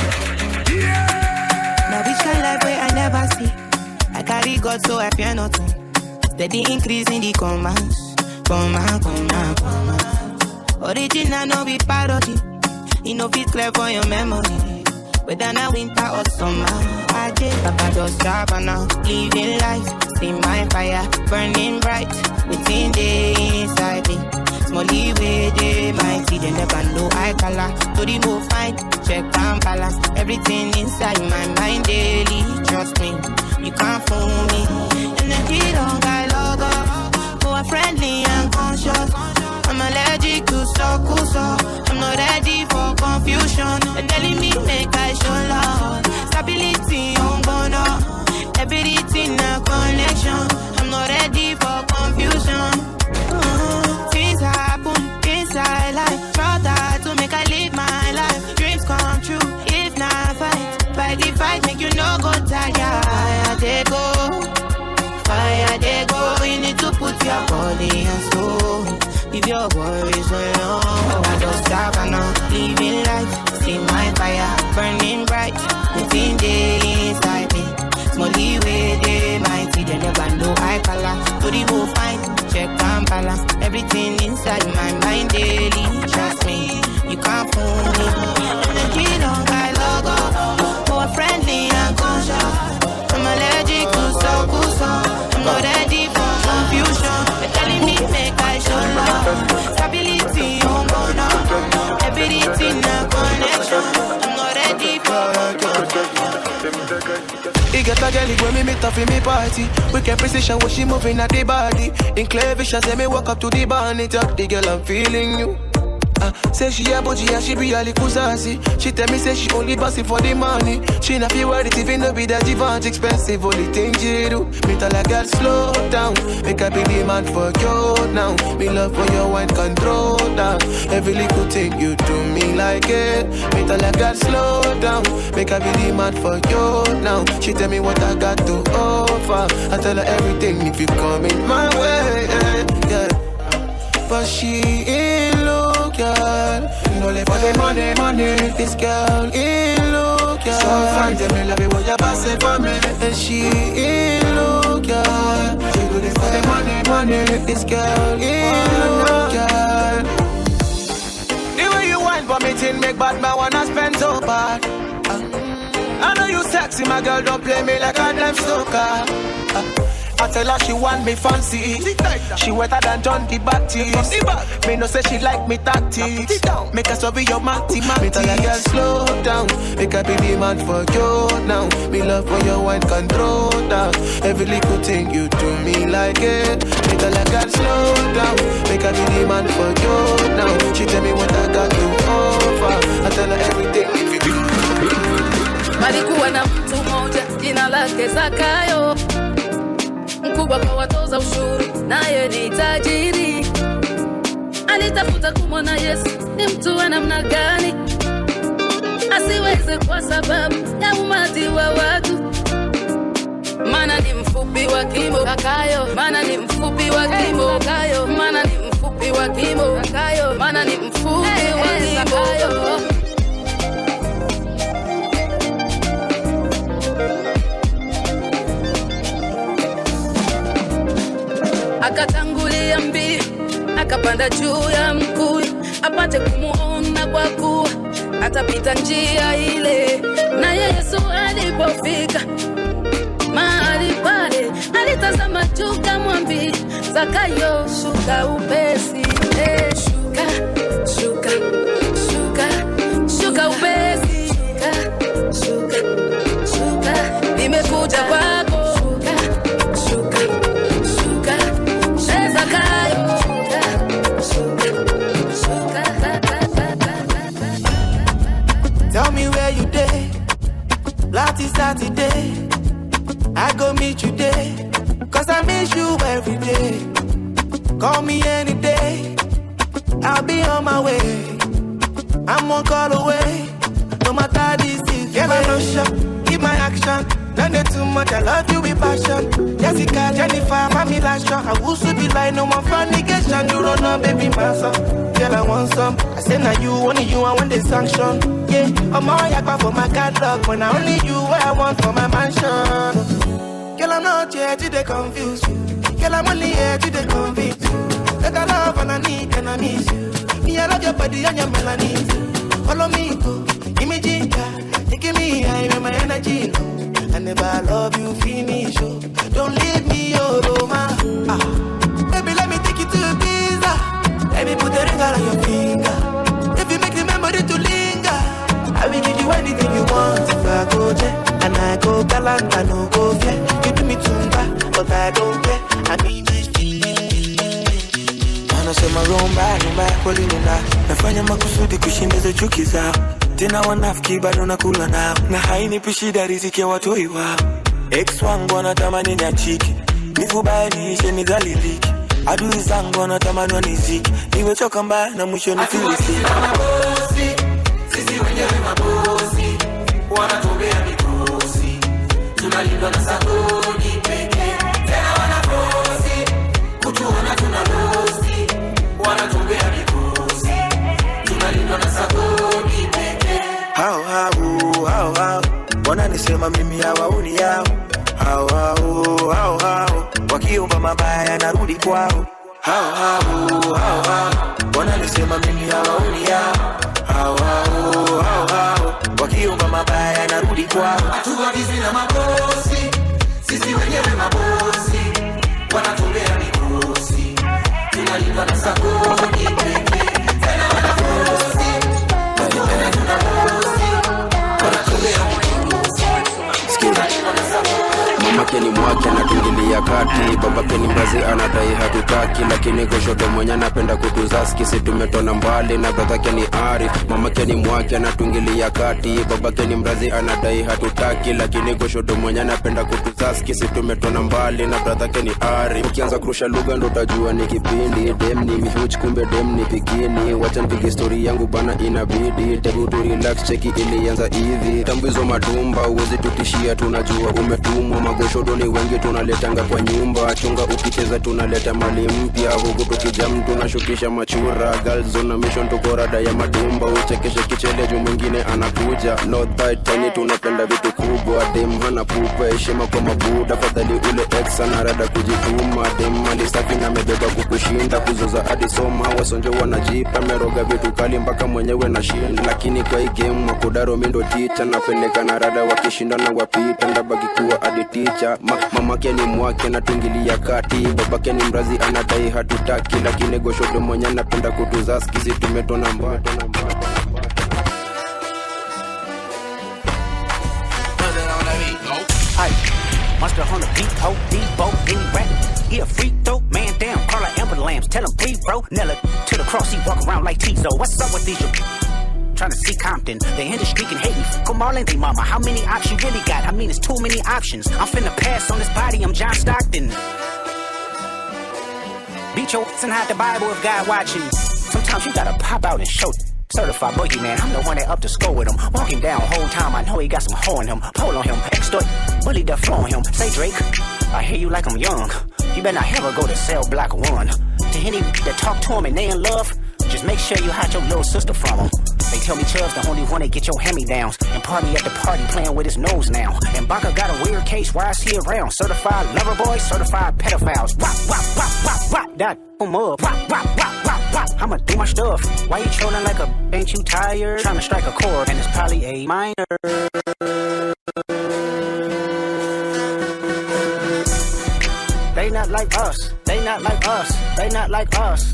topa yeah now this kind life where I never see I carry God so I fear nothing steady increase in the commands command command command original no be parody you know fit clear for your memory whether na winter or summer I just papa just savannah living life see my fire burning bright within the inside me smally way they mighty they never know I color to the move fine check and balance everything inside my mind daily trust me you can't fool me energy don't got logo who are friendly and conscious I'm allergic to so I'm not ready for confusion they're telling me make I show love stability on bono everything a connection I'm not ready for confusion uh, things happen inside life try to make I live my life dreams come true if not fight fight the fight make you no go tired fire they go fire they go you need to put your body and soul leave your worries alone I don't stop I know living life see my fire burning bright within the inside me smally way they mighty they never know I color to the move fine check and balance everything inside my mind daily trust me you can't fool me energy don't got logo more friendly and conscious I'm allergic to so I'm not ready for confusion they're telling me make I show love stability on bono everything a connection I'm not ready for he get a girl when me meet up in me party we can precision when she moving at the body in clear vision say me walk up to the bar and talk the girl I'm feeling you Uh, say she a bougie and she really kusassy. She tell me say she only bossy for the money. She not feel worried even though be that divine expensive. Only thing she do, me tell her girl slow down. Make her be the man for you now. Me love for your wine control down. Every little thing you do me like it. Me tell her girl slow down. Make her be the man for you now. She tell me what I got to offer. I tell her everything if you coming my way. Yeah. But she ain't look, girl. No live for the money, money. This girl ain't look, girl. So fine, tell me love it when you pass it for me. And she ain't look, girl. She do this for the money, money. This girl ain't look, girl. The way you want for me to thing make bad man wanna spend so bad. uh, I know you sexy, my girl, don't play me like a damn stalker. uh, I tell her she want me fancy. She wetter than John the Baptist. Me no say she like me tactics. Make her so be your matty matty. Me tell her girl slow down. Make her be the man for you now. Me love when your wine control down. Every little thing you do me like it. Me tell her girl slow down. Make her be the man for you now. She tell me what I got to offer. I tell her everything if you do. Malikuwa na mtu mmoja jina lake Zakayo, mkubwa kwa watoza ushuru, naye ni tajiri. Alitafuta kumwona Yesu ni mtu wa namna gani, asiweze kwa sababu ya umati wa watu. Maana ni mfupi wa kimo Zakayo, maana ni mfupi wa kimo Zakayo, maana ni mfupi wa kimo Zakayo, maana ni mfupi wa kimo Zakayo. Akatangulia mbio, akapanda juu ya mkuyu, apate kumuona kwa kuwa atapita njia ile. Na Yesu alipofika mahali pale, alitazama juu kamwambia, Zakayo shuka upesi. Eh, shuka, shuka, shuka, shuka upesi. Shuka, shuka, shuka, nimekuja kwako. Tell me where you day, last Saturday, I go meet you there, cause I miss you every day. Call me any day, I'll be on my way. I'm one call away, no matter this is. Girl, I no shop, keep my action. Don't do too much, I love you with passion. Jessica, Jennifer, Mami Lasha, I will soon be like no more fornication. You don't know, baby, my son. Girl, I want some. I say now you, only you, I want the sanction. Yeah, I'm all yakba for my catalog. When I only you, what I want for my mansion. Girl, I'm not here to they confuse you. Girl, I'm only here to they convince you. That I love and I need and I miss you. Me, I love your body and your melanin. Follow me, go. Give me ginger. You give me high with my energy low. I never love you, finish, oh. Don't leave me, oh, Roma. Ah. Baby, let me take you to Ibiza. Let me put a ring on your finger. If you make the memory to linger, I will give you anything you want. If I go there, and I go galant, I no go fair. You do me tumba, but I don't care. I mean this anasema rumba, rumba, kweli nuna nafanya makusudi kushinda chuki zao. Tena wanafiki bado nakula nao, na hainipi shida riziki ya watoi wao. Ex wangu wanatamani niachike, nifubaye niishe nidhalilike. Adui zangu wanatamani wanizike, niwechoka mbaya na mwisho nifilisi. Sisi wenyewe mabosi, wanatumbea mikosi, tunalindwa na sabuni pekee. Tena wanabosi, kutuona tunalosi, wanatumbea mikosi, tunalindwa na sabuni pekee. Hao hao hao hao wananisema mimi hawaoni yao. Hao hao hao hao wakiomba mabaya narudi kwao. Hao hao hao hao wananisema mimi hawaoni yao. Hao hao hao hao wakiomba mabaya narudi kwao. Hatuagizi na mabosi, sisi wenyewe mabosi, wanatumbea mikosi, tunalindwa na sabuni pekee. Tena wanabosi, kutuona tunabosi, wanatumbea mikosi, mamake ni mwake anatungilia kati, babake ni mbazi anadai hatutaki, lakini goshoto mwenye anapenda kutuzaski. Si tumetona mbali na dadake ni Arif. Mamake ni mwake anatungilia kati, babake ni mbazi anadai hatutaki, lakini goshoto mwenye anapenda kutuzaski. Si tumetona mbali na dadake ni Arif. Ukianza kurusha lugha ndo utajua ni kipindi. Dem ni mihuch kumbe dem ni bikini. Wacha nipige story yangu bana inabidi. Tebu tu relax cheki ilianza hivi. Tambizo madumba uwezi tutishia tunajua umetumwa. Magoshoto ni wengi tunaletanga kwa kwa nyumba. Chunga ukicheza tunaleta mali mpya. Huku tukijam tunashukisha machura. Girls on a mission tuko rada ya madumba. Uchekeshe kichele juu mwingine anakuja. Not that tiny tunapenda vitu kubwa. Dem hana pupa heshima kwa mabuda. Fadhali ule ex anarada kujituma. Dem mali safi na mebeba kukushinda. Kuzoza hadi soma wasonjo wanajipa. Meroga vitu kali mpaka mwenyewe na shinda. Lakini kwa hii game makodaro mindo tita. Napeleka na rada wakishinda na wapita. Ndabaki kuwa hadi teacher. Ma, mamake ni mwake na tungilia kati. Babake ni mrazi anadai hatutaki. Lakini goshodo mwenye napenda kutuza skisi tumetona mbaya. Monster on the beat, ho, Debo, any rap. He a freak though, man down, call her Amber Lambs, tell him please bro. Nella to the cross, he walk around like Tizo. What's up with these? Trying to see Compton, they in the street and hate me. Come all in, they mama, how many options you really got? I mean, it's too many options. I'm finna pass on this body, I'm John Stockton. Beat your ass and hide the Bible if God watching. Sometimes you gotta pop out and show. Certified boogeyman, I'm the one that up to score with him. Walking down whole time, I know he got some hoe in him. Pull on him, extort, bully the flow on him. Say Drake, I hear you like I'm young. You better not ever go to cell block one. To any that talk to him and they in love, just make sure you hide your little sister from him. They tell me Chubb's the only one that get your hand-me-downs. And party at the party playing with his nose now. And Baka got a weird case, why is he around? Certified lover boys, certified pedophiles. Wop, wop, wop, wop, wop, that boom up. Wop, wop, wop, wop, wop, I'ma do my stuff. Why you trolling like a, ain't you tired? Trying to strike a chord and it's probably A minor. They not like us, they not like us, they not like us.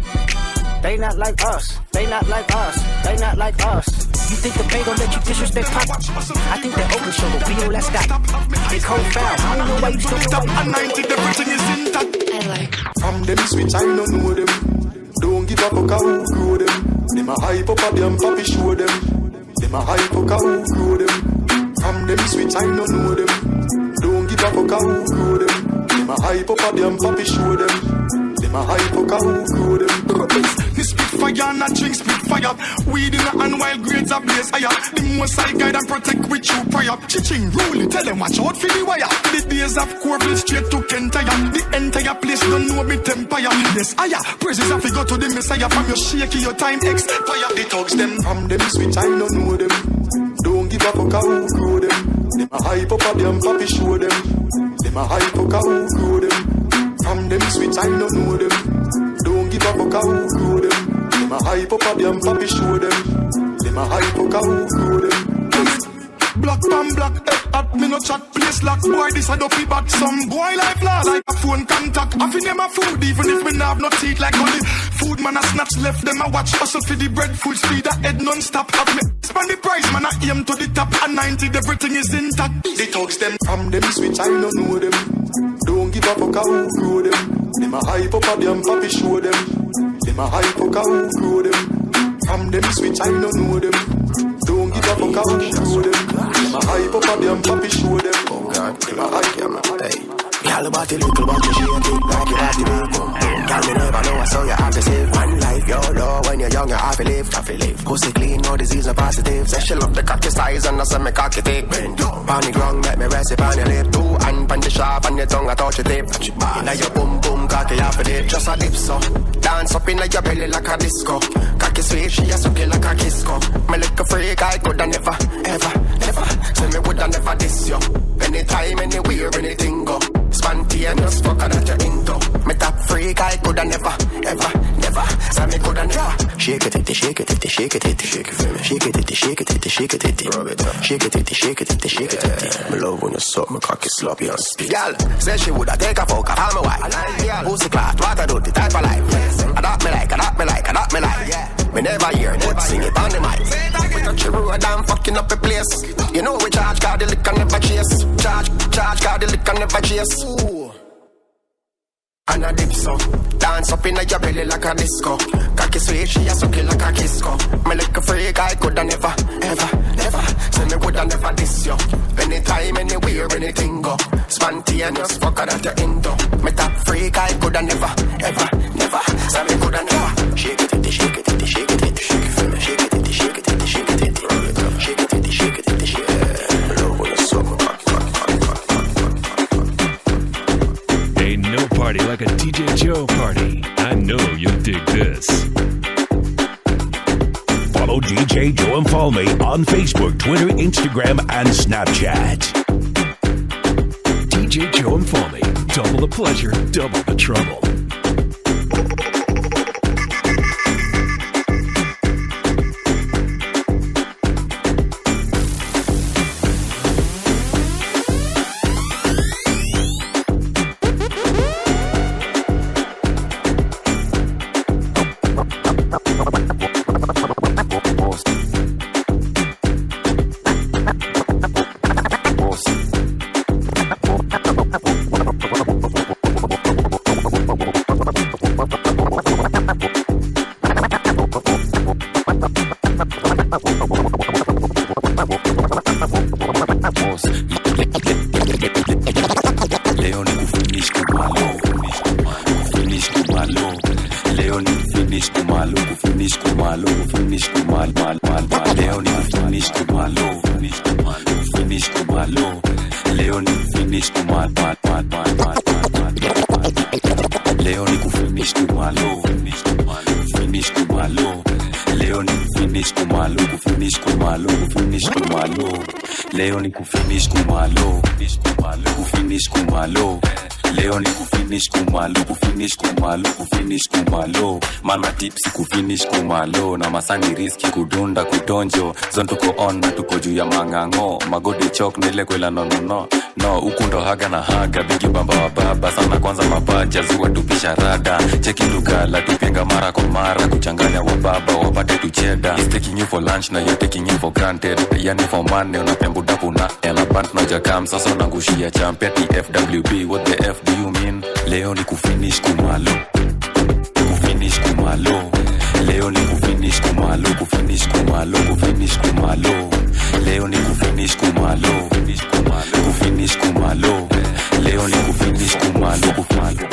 They not like us, they not like us, they not like us. You think the Bay gon' let you disrespect Pop? I think the Oakland show will be your last stop. They cold foul, I don't know why you still stop. At ninety, everything is intact. I like from them switch, I don't know them. Don't give a fuck how who grow them. Them a hype up at them, papi show them. Them a hype up how who grow them. From them switch, I don't know them. Don't give a fuck how who grow them. Them a hype up at them, papi show them. Them a hype up how who grow them. This spit fire and a drink spit fire. Weed in the hand while grades are blaze higher. The most I guide and protect with you prior. Chiching ruling, tell them watch out for the wire. The days of Corville straight to Kentire. The entire place don't know me empire. Yes, higher. Praises have to go to the Messiah. From your shaky, your time expire. The thugs them from them switch, I don't know them. Don't give a fuck how who grow them. Them a hype up at them, papi show them. Them a hype up how who grow them. From them switch, I don't know them. Don't give a fuck how who grow them. Them a hype up at them, papi show them. Them a hype up how who grow them. Black pan black, eh, at me no chat place lock. Boy, this a dopey bad. Some boy like flaws, like a phone contact. I fin them a food, even if me nah have no teeth like only. Food man a snatch left, them a watch hustle for the bread. Full speed, a head non-stop. Have me span the price, man a aim to the top. And ninety, everything is intact. The thugs them from them switch, I don't know them. Don't give a fuck how who grow them. Them a hype up at them, papi show them. Them a hype up how who grow them. From them switch, I don't know them. Don't give a fuck how who grow them. Them a hype up at them, papi show them. Oh God, them a hype up, hey. Y'all about the little but you shake it like you have to be. Y'all me never know I saw you have to save one life. Yo, no, when you're young you have to live, have to live. Pussy clean, no disease, no positive. Say she love the cocky size and I say me cocky thick. Bend down, on the ground, make me rest it on your lip. Two hand on the sharp and your tongue I touch your tip. Now your boom boom cocky half a dip. Just a dip so dance up in your belly like a disco. Cocky sweet, she a suck it like a kiss cup. Me like a freak, I coulda never, ever, never. Say me woulda never diss you. Anytime, anywhere, anything go. Spontaneous, fucker that you're into. Me top freak, I coulda never, ever, never. Say me coulda never. Shake it, it, shake it, it, shake it, it, shake it for me. Shake it, it, shake it, it, shake it, it. Rub it up. Shake it, it, shake it, it, shake it, it. Me love when you suck my cocky sloppy and spit. Girl, say she woulda take a fuck, I found my wife. Pussy clot, what I do, the type of life. Adopt me like, adopt me like, adopt me like. Me never hear that, sing it on the mic. We touch the road, I'm fucking up a place. You know we charge, got the liquor never chase. Charge, charge, got the liquor never chase. Ooh. And a dip so dance up in your belly like a disco. Cocky sweet, she a suck it like a kiss cup. Me like a freak, I coulda never, ever, never. Say me woulda never diss you. Anytime, anywhere, anything go. Spontaneous, fucker that you're into. Me top freak, I coulda never, ever, never. Say me coulda never. Shake it, it, shake it, it, shake it, it, shake it for me. Shake it, it, shake it, it, shake it, it, roll it up. Shake it, it, shake it, it, shake it. Me love when you suck my cock, cock, cock, cock, cock, cock, cock. D J Joe party. I know you'll dig this. Follow D J Joe Infalme on Facebook, Twitter, Instagram, and Snapchat. D J Joe Infalme. Double the pleasure, double the trouble. Leo ni kufinish kumalo, kufinish kumalo. Leo ni kufinish kumalo, kufinish kumalo, kufinish kumalo. Mama tipsi kufinish kumalo, na masani riski kudunda kudonjo. Zon tuko on na tuko juu ya mangango, magode chok nile kwela no no no. No, ukundo haga na haga, bigi bamba wa baba. Sana kwanza mapaja, zuwa tupisha rada. Cheki tukala, tupenga mara kwa mara. Kuchanganya wa baba, wapate tucheda. He's taking you for lunch, na you're taking you for granted. Yani for money, unapembu dapu na elabant na jakam. Sasa unangushia champion T F W B, what the F do you mean? Leo ni kufinish kumalo, kufinish kumalo. Leo ni kufinish kumalo, kufinish kumalo, kufinish kumalo. Leo ni kufinish kumalo, kufinish kumalo, kufinish kumalo. Leo ni kufinish kumalo, kumalo.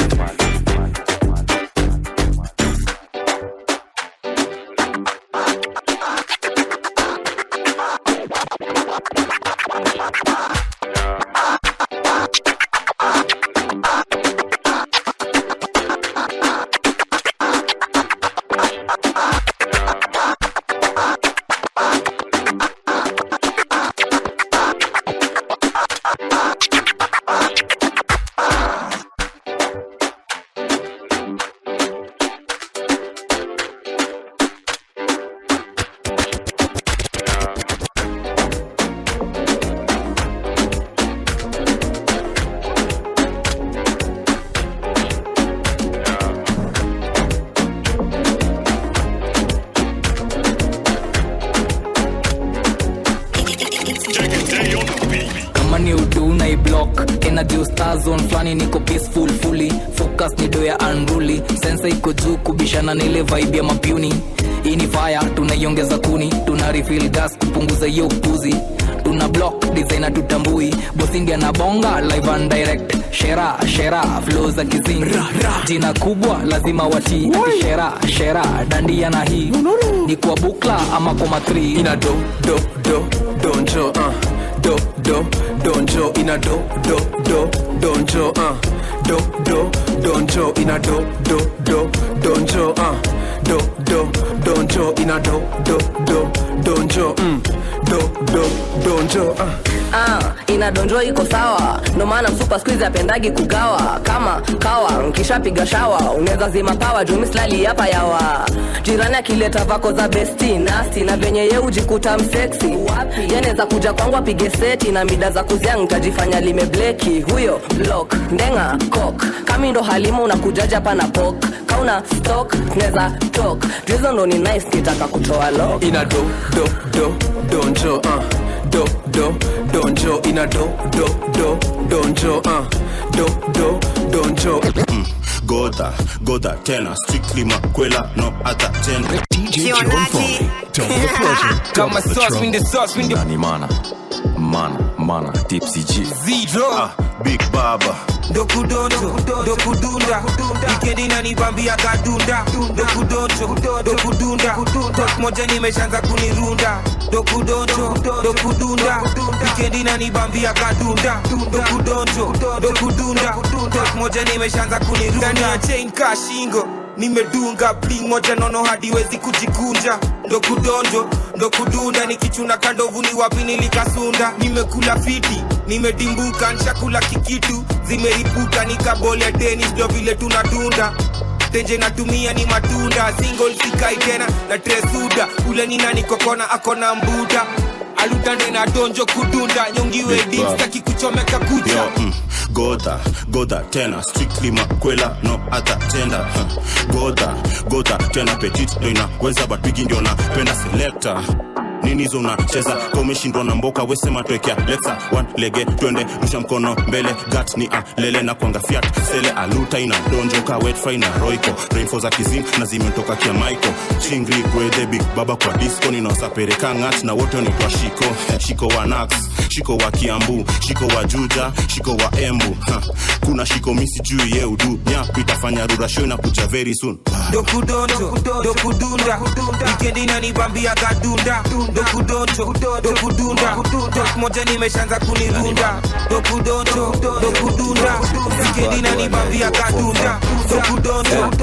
Niko peaceful fully focus ni do ya unruly sense iko juu kubishana na ile vibe ya mapuni. Hii ni fire tunaiongeza kuni, tuna refill gas kupunguza hiyo puzi. Tuna block designer tutambui, boss India na bonga live and direct. Shera shera flows za kizing, jina kubwa lazima wati. Shera shera dandia na hii ni kwa bukla ama kwa matri. Ina do do do donjo uh do do donjo ina do do do donjo uh do do donjo ina do do do donjo uh do do donjo ina do do do donjo mm do do donjo uh ah ina donjo iko sawa, no maana super squeeze apendagi kugawa kama kawa. Nkishapiga shawa unaweza zima power juu mislali hapa yawa. Jirani akileta vako za besti nasty na venye yeye ujikuta msexy wapi, yanaweza kuja kwangu apige seti na mida za kuzia nitajifanya limebleki. Huyo block ndenga cock kama ndo halimo unakujaja hapa na pok kauna stock tunaweza talk drizo ndo ni nice nitaka kutoa lock. Ina do do do donjo uh do do donjo ina do do do donjo uh do do donjo mm. Goda goda tena strictly makwela no ata tena D J Joe Infalme double the pleasure kama sauce win the sauce win the nani mana man mana tipsy G Zero ah, Big Baba Dokudonjo, dokudunda Wikendi nanibambia kadunda Dokudonjo, dokudunda Tot moja nimeshaanza kunirunda Dokudonjo, dokudunda Wikendi nanibambia kadunda Dokudonjo, dokudunda Tot moja nimeshaanza kunirunda Ndani ya chain kashingo nimedunga bling moja nono hadi wezi kujikunja Dokudonjo, dokudunda nikichuna kandovu ni wapi nilikasunda Nimekula fiti, nimedimbuka nshakula kikitu Zimeripuka nikabole tennis ndo vile tunadunda Tenje natumia ni matunda Single sikai tena na tresuda Ule ni nani kokona akona mbuda Alutande na donjo kudunda Nyongiwe dim staki kuchomeka kucha Yo, mm, Goda, goda tena Strictly makwela no ata tenda huh. Goda, goda tena Petit ndo inaweza but bigi ndio napenda selector Nini zo unacheza komeshindwa na mboka wesema tuwekea lexa one lege twende rusha mkono mbele gat ni a lele na kwanga fiat sele aluta ina donjoka wet fry na roiko rainfall za kizing na zimetoka kia Michael chingli gwede big baba kwa disco ninaosapeleka ngat na wote ni kwa shiko shiko wa Nax shiko wa Kiambu shiko wa Juja shiko wa Embu ha. Kuna shiko misi juu ye udu nya itafanya rura show na kuja very soon Dokudonjo, dokudunda Wikendi nanibambia kadunda Dokudonjo, dokudunda Tot moja nimeshaanza kunirunda Dokudonjo, dokudunda Wikendi nanibambia kadunda Dokudonjo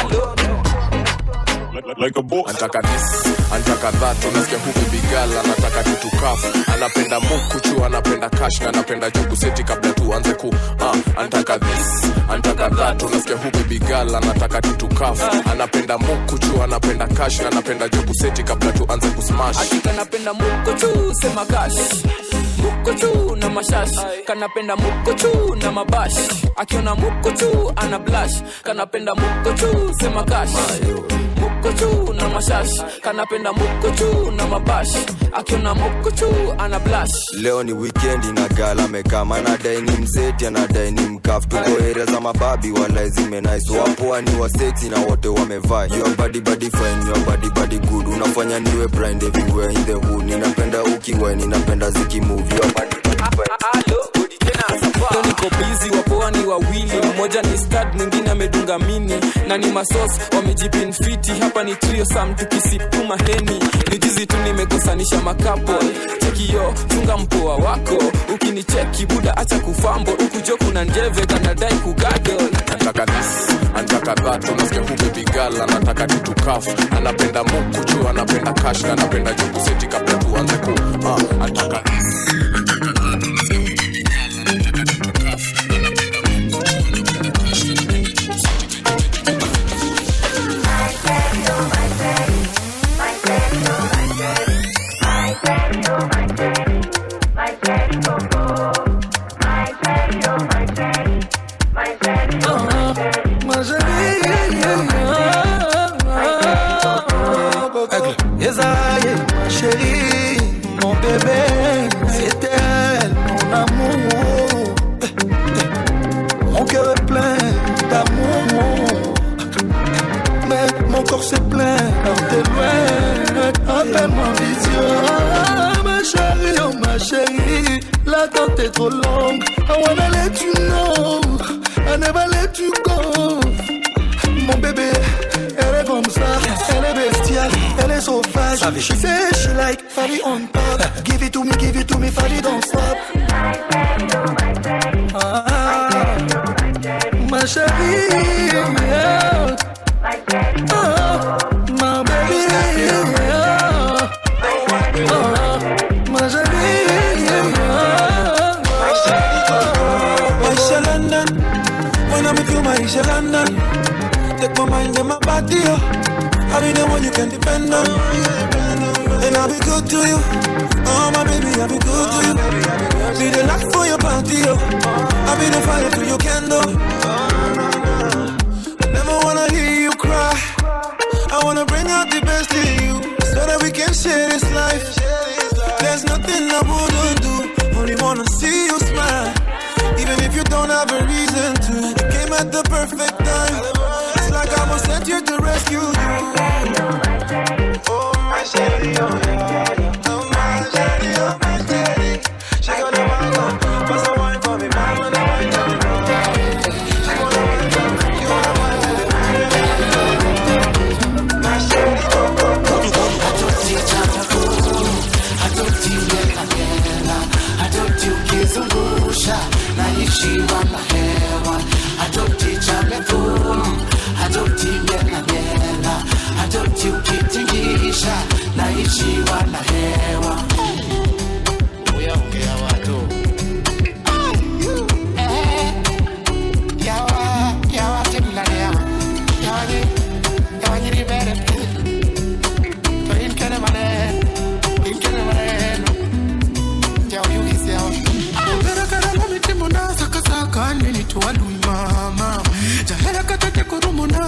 like a boss. Antaka this, antaka that, unasikia huku bigala, anataka kitu kafu. Anapenda mukuchu, anapenda cash, na anapenda jugu seti kabla tuanze ku uh, antaka this, antaka that, unasikia huku bigala, anataka kitu kafu. Anapenda mukuchu, anapenda cash, na anapenda jugu seti kabla tuanze ku smash. Akika napenda mukuchu, sema cash. Mukuchu na mashash, kanapenda mukuchu na mabash. Akiona mukuchu, ana blush, kanapenda mukuchu, sema cash. Mukuchu na mashash, kanapenda mukuchu na mabash. Akiona mukuchu ana blush. Leo ni weekend na gala mekama na dai ni mseti na dai ni mkafu. Tuko area za mababi wala zime nice. Wapo ni wa sexy na wote wamevaa. Your body body fine, your body body good. Unafanya niwe blind everywhere in the hood. Ninapenda ukiwa, ninapenda ziki move. Your body body fine. Leo niko busy, wapoa ni wawili. Mmoja ni stud, mwingine amedunga mini. Na ni masos, wamejipin fiti. Hapa ni trio sam, tukisipuma heni. Nijizi tu nimekosanisha makapo. Cheki yo, chunga mpoa wako. Ukinicheki buda acha kufambo. Ukujo kuna njeve, kanadai kugadol. Antaka this, antaka that, unasikia huku bigala, anataka kitu kafu. Anapenda mukuchu, anapenda cash, na anapenda jugu seti kabla tuanze ku uh, antaka this, antaka that. Yes, I am, ma chérie, mon bébé, c'est elle, mon amour. Mon cœur est plein d'amour, mais mon corps c'est plein de loin. Appelle-moi vision, ma chérie, oh ma chérie, l'attente est trop longue. I wanna let you know, I never let you go. Mon bébé, elle est comme ça, elle est bestiale, elle est sauvage. She say she like Fadi on top. Give it to me, give it to me, Fadi don't stop. Ah, ma chérie, yeah. Oh, my baby, yeah. Oh, ma chérie, yeah. Maisha London, when I'm with you, Maisha London. Take my mind and my body, oh. I'll be the one you can depend on. And I'll be good to you. Oh my baby, I'll be good to you. Be the light for your party, oh. I'll be the fire to your candle. I never wanna hear you cry. I wanna bring out the best in you, so that we can share this life. There's nothing I wouldn't do. Only wanna see you smile. Even if you don't have a reason to. You came at the perfect time. It's like I was sent here to rescue you. Oh my chérie, oh yeah. Oh my chérie, oh my chérie.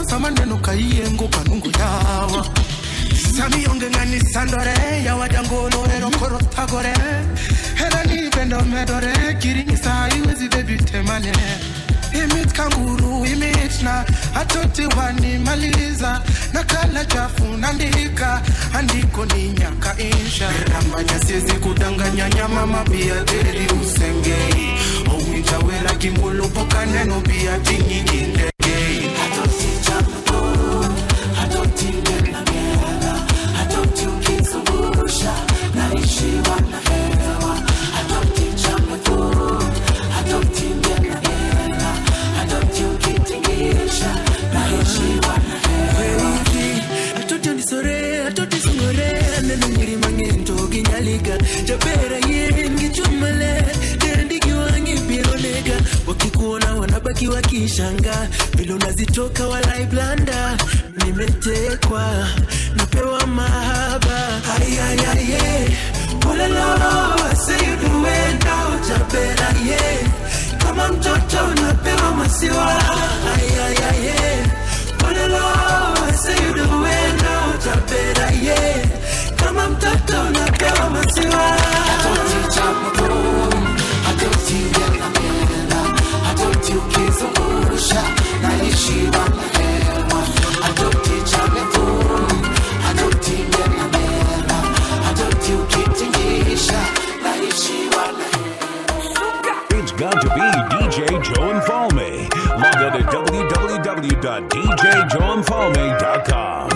Kosa maneno kaiengo kanungu yawa Sami yonge ngani sandore ya wajangono ero korotagore Hera ni bendo medore kiringi saa iwezi baby temane Imit kanguru imit na atoti wani maliza Nakala chafu nandika andiko ni nyaka insha Rambanya siezi kudanganya nyama mabia deri usengei Owinja wela kimulu poka neno bia tingi indegei Atoti chamu atoti ngena ngena Atoti ukizungusha naishi wana hewa Atoti chamu atoti ngena ngena Atoti ukitingisha naishi wana hewa Atoti nisore, atoti sungore Nene ngiri mangento ginyalika Japera yengi chumale Dendi kiwangi pironega Wakikuona wanabaki wakishanga Vile unazitoka walai blanda Nimetekwa Napewa mahaba Ay ay ay ay Ulalo I say you do it now Japera yeah Kama mtoto napewa masiwa Ay ay ay ay Ulalo I say you do it now Japera yeah Kama mtoto napewa masiwa Atoti chapo Atoti yela mela Atoti ukizungusha naishi wana hewa Atoti chapo Atoti yela mela Atoti ukitingisha naishi wana hewa It's got to be D J Joe and Falme. Log on to w w w dot d j joe and falme dot com.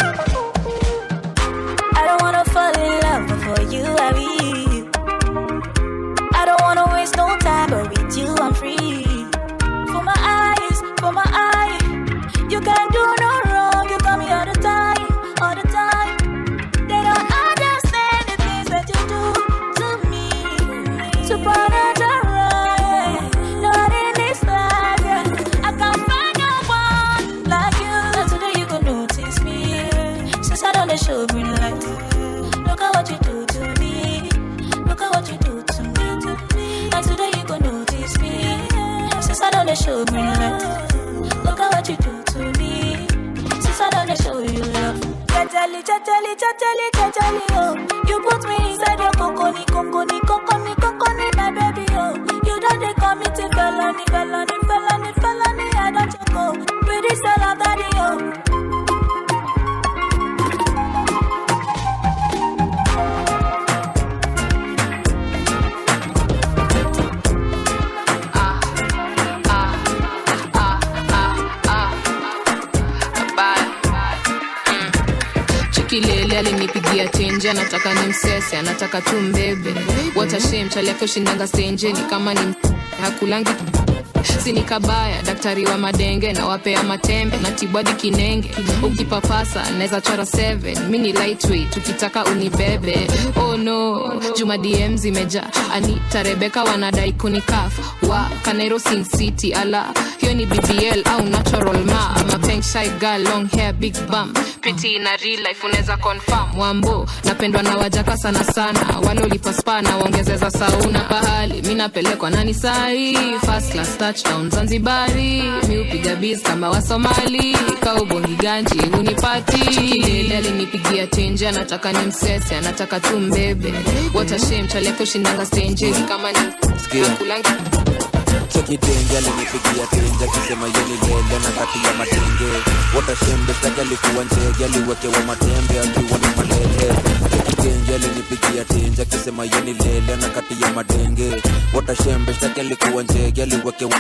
I don't wanna fall in love before you are with. I don't wanna waste no time, but with you I'm free. For my eyes, for my eye, you can't do no wrong. You call me all the time, all the time. They don't understand the things that you do to me. Supernatural, yeah. Not in this life, yeah. I can't find no one like you. Not today you can notice me. Since I don't show green light. Look at what you do to me. Look at what you do to me, to me. And today you gon' notice me. Since I don't show green light. Look at what you do to me. Since I don't show you love. Chachali, chachali, chachali, chachali, oh. You put me inside your coconi, coconi, coconi, coconi, my baby, oh. You don't they commit a felony, felony, felony, felony. I don't you go. Pretty sell daddy, oh. Kilele alinipigia tenje, anataka ni msese, anataka tu mbebe. What a shame, chali yake ushindanga stenje, ni kama ni hakulangi sini kabaya, daktari wa madenge na wapea matembe, na tibwadi kinenge. Ukipapasa, neza chora seven, mini lightweight, tukitaka unibebe. Oh no, Juma D M zimeja, Anita Rebecca wanadai kunikaf. Wa, Kanairo Sin City, ala, hiyo ni B B L au natural ma. I'm a pink shy girl, long hair, big bum. Pretty in a real life, uneza confirm. Wambo, napendwa na wajaka sana sana. Wale ulipaspa na wongezeza sauna. Pahali, mina pelekwa nani sahi. First class touchdown Zanzibari. Mi upiga biz kama wa Somali. Kaubongi ganji, unipati. Kilele alinipigia tenje, anataka ni msese, anataka tu mbebe. What a shame, chali yake ushindanga stenje, kama ni hakulangi. Cheki tenja alinipigia tenja kisema yeni lele na kati ya matenge. What a shame, bestaki alikuwa njege, aliwekewa matembe akiwa ni malele. Cheki tenja alinipigia tenja kisema yeni lele na kati ya matenge. What a shame, bestaki alikuwa njege, aliwekewa.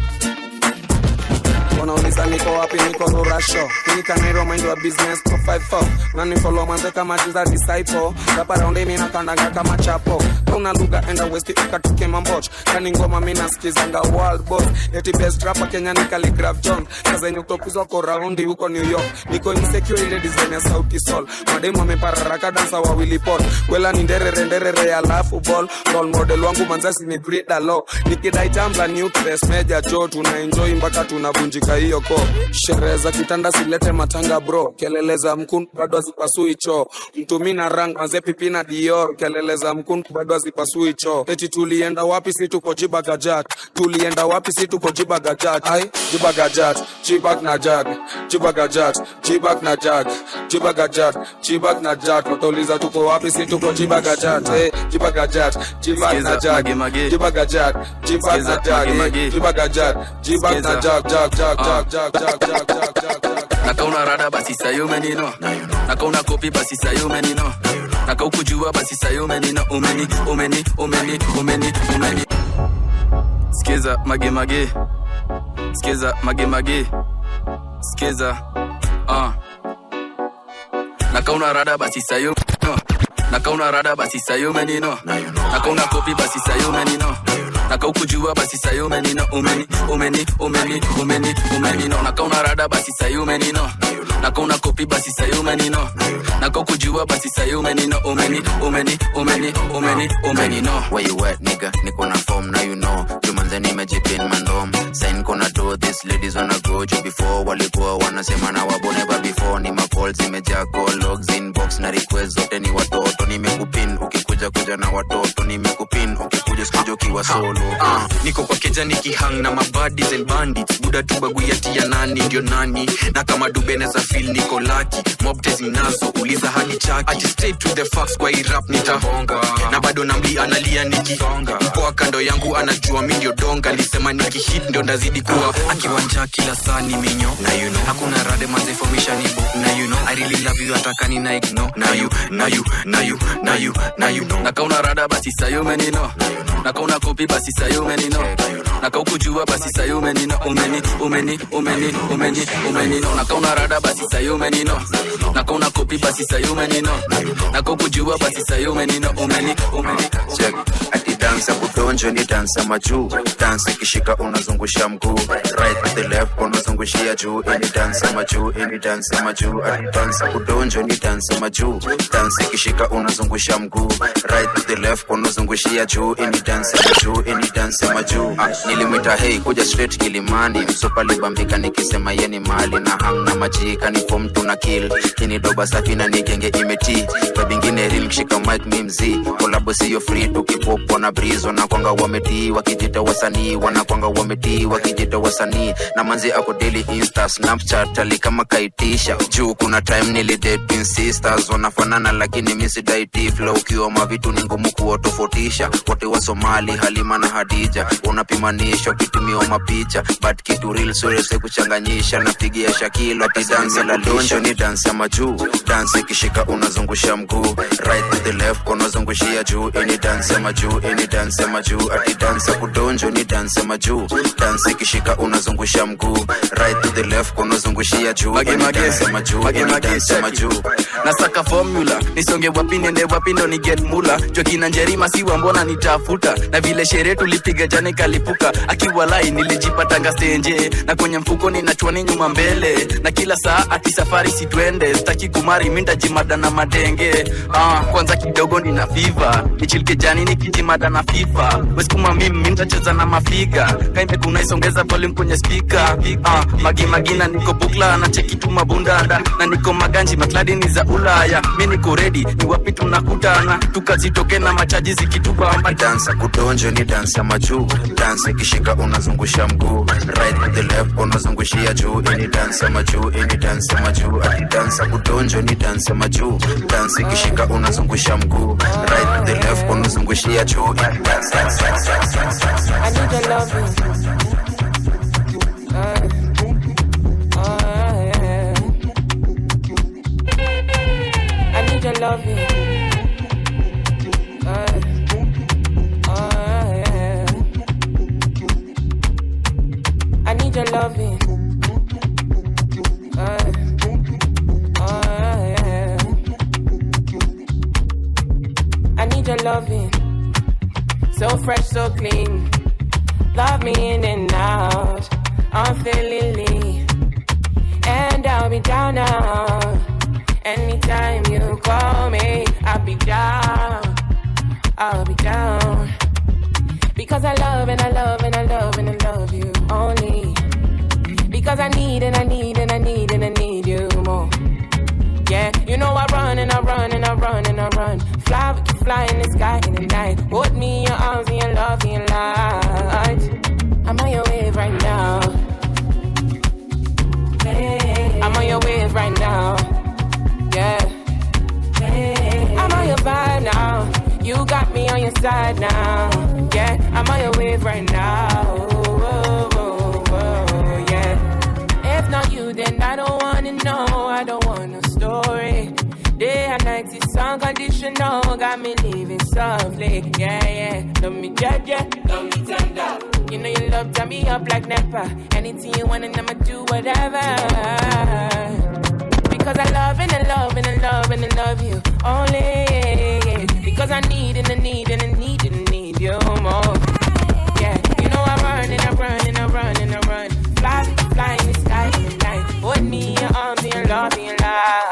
Wanauliza niko wapi, niko Rurasho. Nika Nairo mind wa business two five four. Nani follow manze kama jiza disciple. Rapa round me na kandanga kama chapo. Kuna lugha enda west ikatuke mamboch. Kani ngoma mimi nasikizanga world boss. Eti best rapper Kenya ni Calligraph John. Kaza yenye kutokuzwa kwa round huko New York. Niko insecure ile design ya Sauti Sol. Mademu amepararaka dansa wa Willy Paul. Wela ni nderere nderere ya lafu ball. Role model wangu manzasi ni Greta Low. Nikidai tambla new dress major Joe tuna enjoy mpaka tunavunjika. shika hiyo ko. Sherehe za kitanda silete matanga bro, kelele za mkun bado hazipasui choo. Mtumina rang manze pipi na Dior, kelele za mkun bado hazipasui choo. Eti tulienda wapi si tuko Jiba Gajat, tulienda wapi si tuko Jiba Gajat. Ai Jiba Gajat, Jibak na Jag, Jiba Gajat, Jibak na Jag, Jiba Gajat, Jibak na Jag. Watauliza tuko wapi si tuko Jiba Gajat. Eh Jiba Gajat, Jibak na Jag, Jiba Gajat, Jibak na Jag, Jiba Gajat, Jibak na Jag, Jag, Jag, Jag, Jag, Jag, Jag, Jag, Jag. Nakauna rada basi sayo menino, nakauna kopi basi sayo menino, nakaukujua basi sayo menino, umeni, umeni, umeni, umeni, umeni. Skiza mage mage, skiza mage mage, skiza, ah. Nakauna rada basi sayo menino, nakauna rada basi sayo menino, nakauna kopi basi sayo menino, nakaukujua basi sayo menino, umeni, umeni, umeni, umeni, umeni no. Nakauna rada basi sayo menino, nakauna kopi basi sayo menino, nakaukujua basi sayo menino, umeni, umeni, umeni, umeni, umeni no. Where you at nigga, niko na form now you know. Jumanze nimejipin mandom, sign kona do this ladies wanna go juu before walikuwa wanasema na wabone ba before. Ni macall zimejaa call logs inbox na request zote ni watoto. Nimekupin ukikuja kuja na watoto, nimekupin ukikuja sikuja ukiwa solo. Uh, niko kwa keja nikihang na mabaddies and bandits, buda tubagu yatia nani ndio nani, na kama dubene za feel niko lucky, mob tezi nazo uliza hadi chaki. I just stay to the facts kwa hii rap nitahonga, na bado namli analia nikihonga. Mpoa kando yangu anajua mimi ndio donga, lisema nikihit ndio ndazidi kuwa akiwanja kila saa ni minyo. Na you know hakuna rade manze information ibo. Na you know I really love you atakani na ignore. Na you, na you, na you, na you, na you know nakauna rada basi sayo menino, nakauna kopi basi sayo menino, nakaukujua basi sayo menino, umeni, umeni, umeni, umeni, umeni no. Nakauna rada basi sayo menino, nakauna kopi basi sayo menino, nakaukujua basi sayo menino, umeni, umeni. Check ati dance kudonjo ni dance majuu, dance kishika unazungusha mguu, right to the left unazungushia juu. Any dance majuu, any dance majuu, ati dance kudonjo ni dance majuu, dance kishika unazungusha mguu, right to the left unazungushia juu. Any dance majuu, any dance majuu. Ah, nilimwita hey kuja straight Kilimani, msopa libambika nikisema yeni mali na hang na majika ni form tuna kill. Kini doba safi na nigenge imeti, kwa bingine real kishika mic mimzi, collabo siyo free tukipop wana breeze. Wanakwanga wameti wakijita wasanii, wanakwanga wameti wakijita wasanii. Na manzi ako daily insta snapchat ali kama kaitisha juu. Kuna time nili date in sisters wanafanana lakini misi daiti flow kiwa mavitu ni ngumu kuotofautisha. Wote wa Somali Halima na Hadija unapimanisha ukitumiwa mapicha, but kitu real surese kuchanganyisha. Napigia Shakilo ati dance la donjo ni dance majuu, dance kishika unazungusha mguu, right to the left unazungushia juu. Any dance majuu, any dance majuu, ati dance kudonjo ni dance majuu, dance kishika unazungusha mguu, right to the left unazungushia juu. Any dance majuu, any dance majuu. Nasaka formula nisonge wapi nende wapi ndo ni get mula, jokina njerima siwa mbona nitafuta. Na vile sherehe tulipiga jana kalipuka, akiwa lai nilijipatanga stage, na kwenye mfuko ninachwani nyuma mbele. Na kila saa ati safari si twende, sitaki kumari minda jimada na madenge. Ah, kwanza kidogo nina fever, nichilike jani nikijimada na FIFA. Wesikuma mimi minda cheza na mafiga, kaime kuna isongeza volume kwenye speaker. Ah, magi magina niko bukla na cheki tu mabundanda, na niko maganji makladi ni za Ulaya. Mimi niko ready, ni wapi tunakutana, tukazitoke na machaji zikitupa. Dance kudonjo ni dance majuu, dance kishika unazungusha mguu, right to the left unazungushia juu. Any dance majuu, any dance majuu, ati dance kudonjo ni dance majuu, dance kishika unazungusha mguu, right to the left unazungushia juu. Any dance. I need your loving. Uh, uh, yeah. I need your loving. Uh, uh, yeah. I need your loving. Uh, uh, yeah. I need your loving. So fresh, so clean. Love me in and out, unfailingly. And I'll be down now. Anytime you call me, I'll be down. I'll be down. Because I love and I love and I love and I love you only. Because I I run. Fly, we can fly in the sky in the night. Hold me in your arms, in your love, in your light. I'm on your wave right now. I'm on your wave right now. Yeah. I'm on your vibe now. You got me on your side now. Yeah. I'm on your wave right now. Whoa, whoa, whoa, yeah. If not you, then I don't wanna know. I don't want no story. Day and night is unconditional. Got me living softly. Yeah, yeah. Love me judge, yeah. Love me tender. You know you love turn me up like Nepa. Anything you want and I'ma do whatever. Because I love and I love and I love and I love you only. Because I need and I need and I need and I need you more. Yeah, you know I run and I run and I run and I run. Fly, fly in the sky in the night. Hold me in your arms and your love and your love.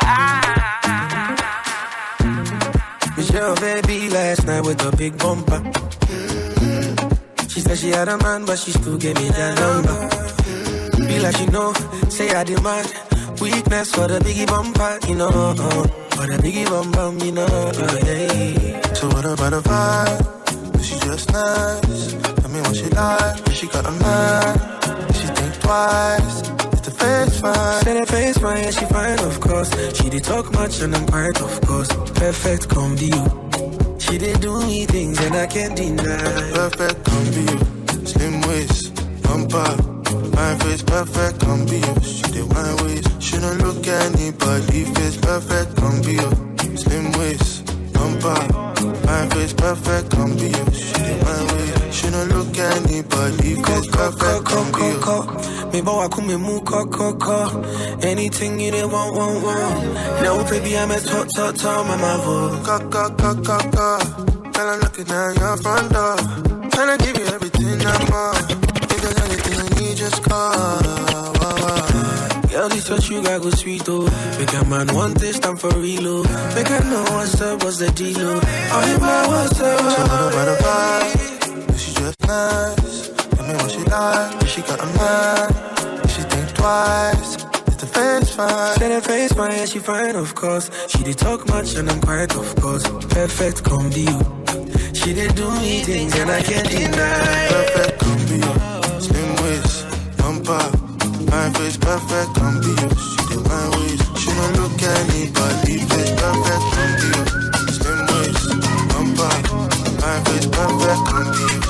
Michelle, baby, last night with a big bumper. She said she had a man, but she still gave me that number. Be like she know, say I demand weakness for the biggie bumper, you know. For the biggie bum bum, you know. Hey. So what about a vibe? Is she just nice? Tell me what she like. When she got a man, she think twice. Is the face fine? Say the face fine, yeah, she fine, of course. She did talk much and I'm quiet, of course. Perfect, come to you. She did do me things and I can't deny. Perfect, come to you. Slim waist, bumper. My face perfect, come be you. She did my waist. Shouldn't look at anybody. Face perfect, come be you. Slim waist, bumper. My face perfect, come be you. She did my waist. Shouldn't look at anybody. Face perfect, come be you. Me boy, come me move, co, co, co. Anything you didn't want, want, want. Now, baby, I'm a top, top, top, mama, vote. Co, co, co, co, co. Girl, I'm looking at your front door. Tryna give you everything I'm on. If there's anything you need, just call. Girl, this touch you got go sweet, oh. Make a man want this time for real, oh. Make I know what's up, what's the deal, oh. Oh, you man, what's up? She know about the vibe. She just nice. Tell me what she like. She got a man. She think twice. Is the face fine? Say the face fine, yeah, she fine, of course. She did talk much and I'm quiet, of course. Perfect, come to you. She did do me things and I can't deny. Perfect, come to you. Slim waist, bumper. My face perfect, come to you. She did my waist. She don't look at anybody. Face perfect, come to you. Slim waist, bumper. My face perfect, come to you.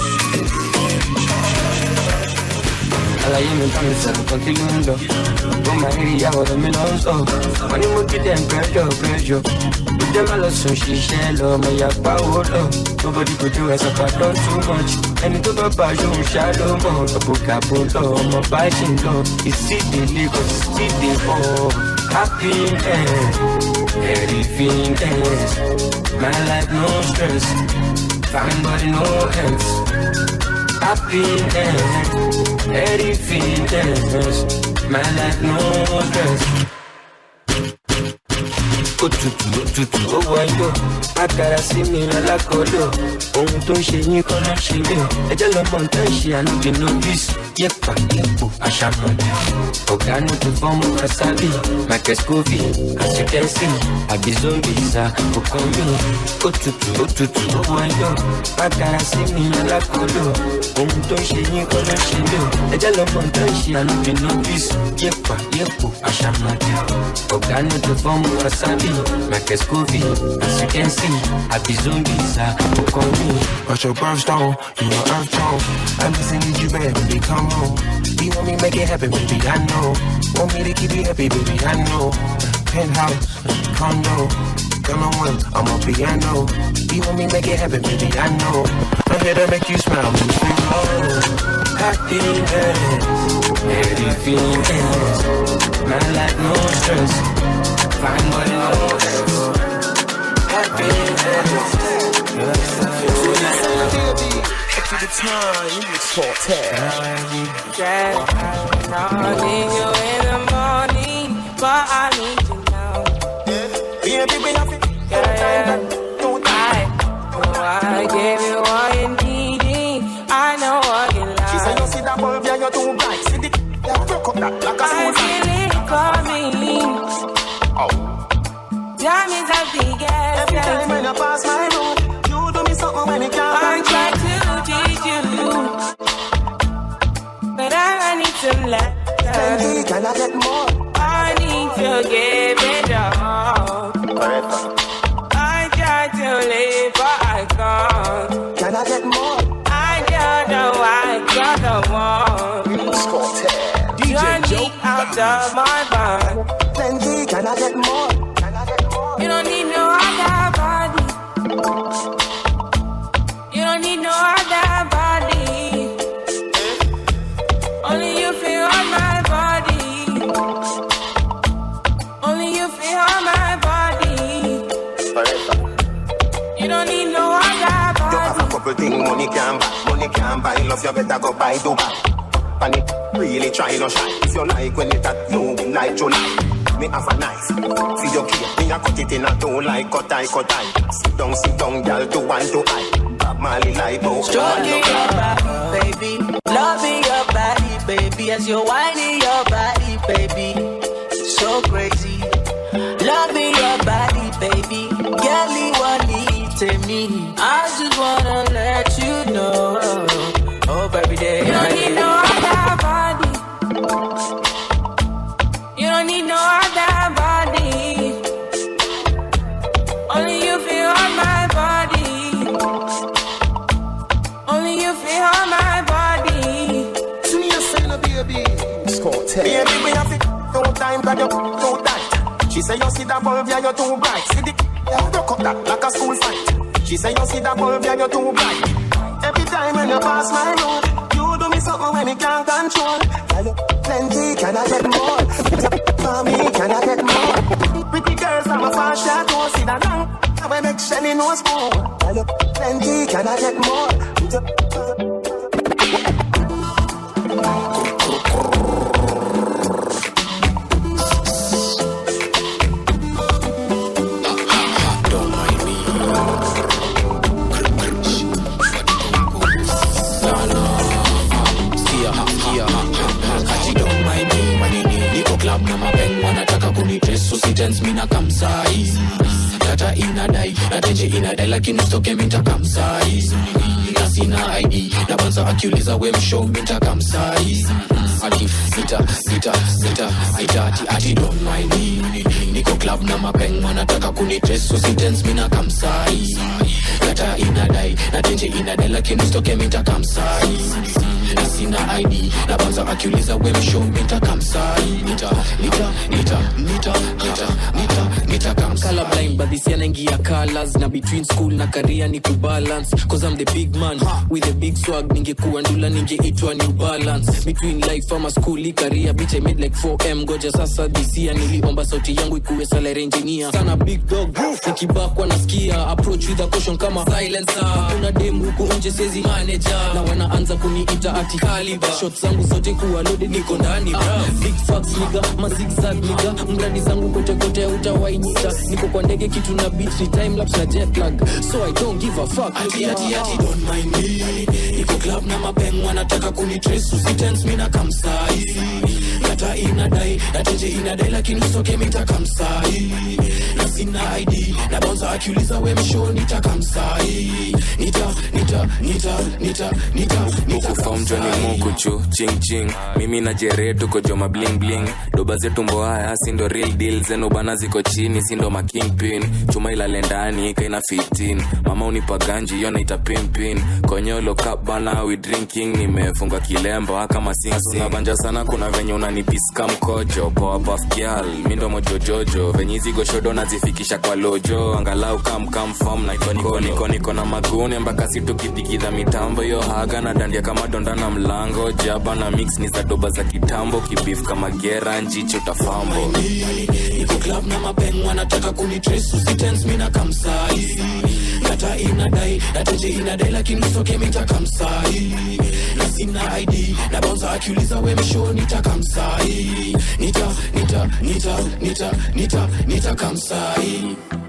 Àlàyé mi bá mi sọ̀rọ̀ kan kí ló ń lọ. Ó máa rí ìyàwó rẹ̀ mi lọ sọ. Wọ́n ní mo kí dẹ̀ pressure pressure. Ó jẹ́ má lọ sùn ṣiṣẹ́ lọ. Ọmọ ìyá pa owó lọ. Nobody go do as if I done too much. Ẹni tó bá bá aṣọ òun ṣá ló mọ̀. Ọ̀bùkàbò lọ, ọmọ bá ṣì ń lọ. Ìsídìí Lagos, ìsídìí ọ̀. Happiness, everythingness. My life no stress. Fine body no ends. Happiness, everythingness. My life no stress. Òtútù òtútù ó wáyọ̀, àkàrà sí mi lálákọ̀ọ́lọ̀. Ohun tó ń ṣe yín kọ́ ló ń ṣe mí. Ẹjẹ́ lọ́mọ ń tẹ́ ṣe ànúbì novice. Yẹ́pà yẹ́pò àṣàmọ̀dé. Ọ̀gá ní tó fọ́ọ̀mù Wasabi, Michael Scovey, as you can see, àbí zombie sa òkan mi. Òtútù òtútù ó wáyọ̀, àkàrà sí mi lálákọ̀ọ́lọ̀. Ohun tó ń ṣe yín kọ́ ló ń ṣe mí. Ẹjẹ́ lọ́mọ ń tẹ́ ṣe ànúbì novice. Yẹ́pà yẹ́pò àṣàmọ̀dé. Ọ̀gá ní tó fọ́ọ̀mù Wasabi, Michael Scovey, as you can see, I be zombies, I call me. But your birthstone, you your earth tone. I'm missing you, baby, come home. You want me make it happen, baby, I know. Want me to keep you happy, baby, I know. Penthouse, condo, girl, I'm one, I'm a piano. You want me make it happen, baby, I know. I'm here to make you smile, make you flow. Happiness, everything my life no stress. Fine body no stress. Happiness. To the time, you get taught that. Yeah, I need you in the morning, but I need you now. Yeah, baby, I feel yeah. I, I gave you all you needed. I know what you like. She said you see that bulb, yeah, you're too bright. See the, yeah, broke up that like a I feel it coming. Oh. Diamonds are big, yeah. Every time I of my body. Plenty, can I get more? You don't need no other body. You don't need no other body. Only you feel on my body. Only you feel on my body. You don't need no other body. You have a couple things money can buy. Money can buy. Love you better go buy Dubai. And it really try no shy. If you like when it at you like July. Me have a knife. See your key. Me a cut it in a two like cut eye, cut eye. Sit down, sit down, girl, to one to eye. Bob Marley like both. Stroking your body, baby. Loving your body, baby. As you're whining your body, baby. So crazy. Loving your body, baby. Girl, you want it to me. I just wanna let you know. Oh, every day. You don't need no other body. You don't need no other body. Only you feel on my body. Only you feel on my body. To me, I say no, baby. It's called Teddy. Baby, we have it. No time, but you're too tight. She say you see that bulb, yeah, you're too bright. See the yeah, broke up that like a school fight. She say you see that bulb, yeah, you're too bright. Every time when you pass my road, you do me something when you can't control. Tell you plenty, can I get more? For me, can I get more? Pretty girls, I'm a fast shot, don't see that long. I will make Shelly no spoon. Tell you plenty, can I get more? Mina kamsai Data inadai Nateje inadai lakini stoke minta kamsai Na sina I D Na banza akiuliza we mshow minta kamsai Ati sita, sita, sita, sita Ati ati don't mind me Niko club na mapeng Wanataka kunitrace so sentence mina kamsai Data inadai Nateje inadai lakini stoke minta kamsai Na sina I D Na banza akiuliza we mshow minta kamsai Nita, nita, nita, nita, nita, nita, nita kamsai Colorblind but this yanengia colors Na between school na career ni kubalance Cause I'm the big man with a big swag Ningekuwa ndula ningeitwa New Balance Between life ama school career Bitch I made like four M Goja sasa this year Niliomba sauti yangu ikuwe salary engineer Sana big dog Nikibakwa nasikia Approach with a caution kama silencer Kuna demu huku nje sezi manager Na wanaanza kuniita ati caliber Shots zangu zote kuwa loaded niko ndani bra Big facts nigga, ma zigzag nigga Mradi zangu kote kote utawainita Niko kwa ndege kitu na beat ni time lapse na jet lag So I don't give a fuck Ati ati ati don't mind me Niko club na mapeng wanataka kunitrace Usitense mina kamsai Data inadai, nateje inadai lakini usoke mita kamsai Na sina I D, na bouncer akiuliza we mshow nita kamsai Nita, nita, nita, nita, nita, nita Muku Johnny Muku chu, ching ching Mimi na jere tuko joma bling bling Doba zetu mbo haya, sindo real deal Zeno bana ziko chini, sindo ma kingpin Chuma ila lendani, kaina fifteen Mama unipa ganji, yona ita pimpin Konyolo cup bana, we drinking Nimefunga kilemba, kama sing sing Unabanja sana, kuna venye unanipiska mkojo Poa buff girl, mindo mojo jojo Venye zigo shodo nazifikisha kwa lojo Angalau kam kam form na niko niko niko niko na magune Mbaka situ kitikidha mitambo Yo haga na dandia kama donda na mlango Jaba na mix ni za doba za kitambo Kibif kama gera njicho utafambo Niko club na mapeng wanataka kunitrace Usitense mina kamsai Data inadai, nateje inadai lakini usoke mita kamsai Na sina I D, na bouncer akiuliza we mshow nita kamsai Nita, nita, nita, nita, nita, nita kamsai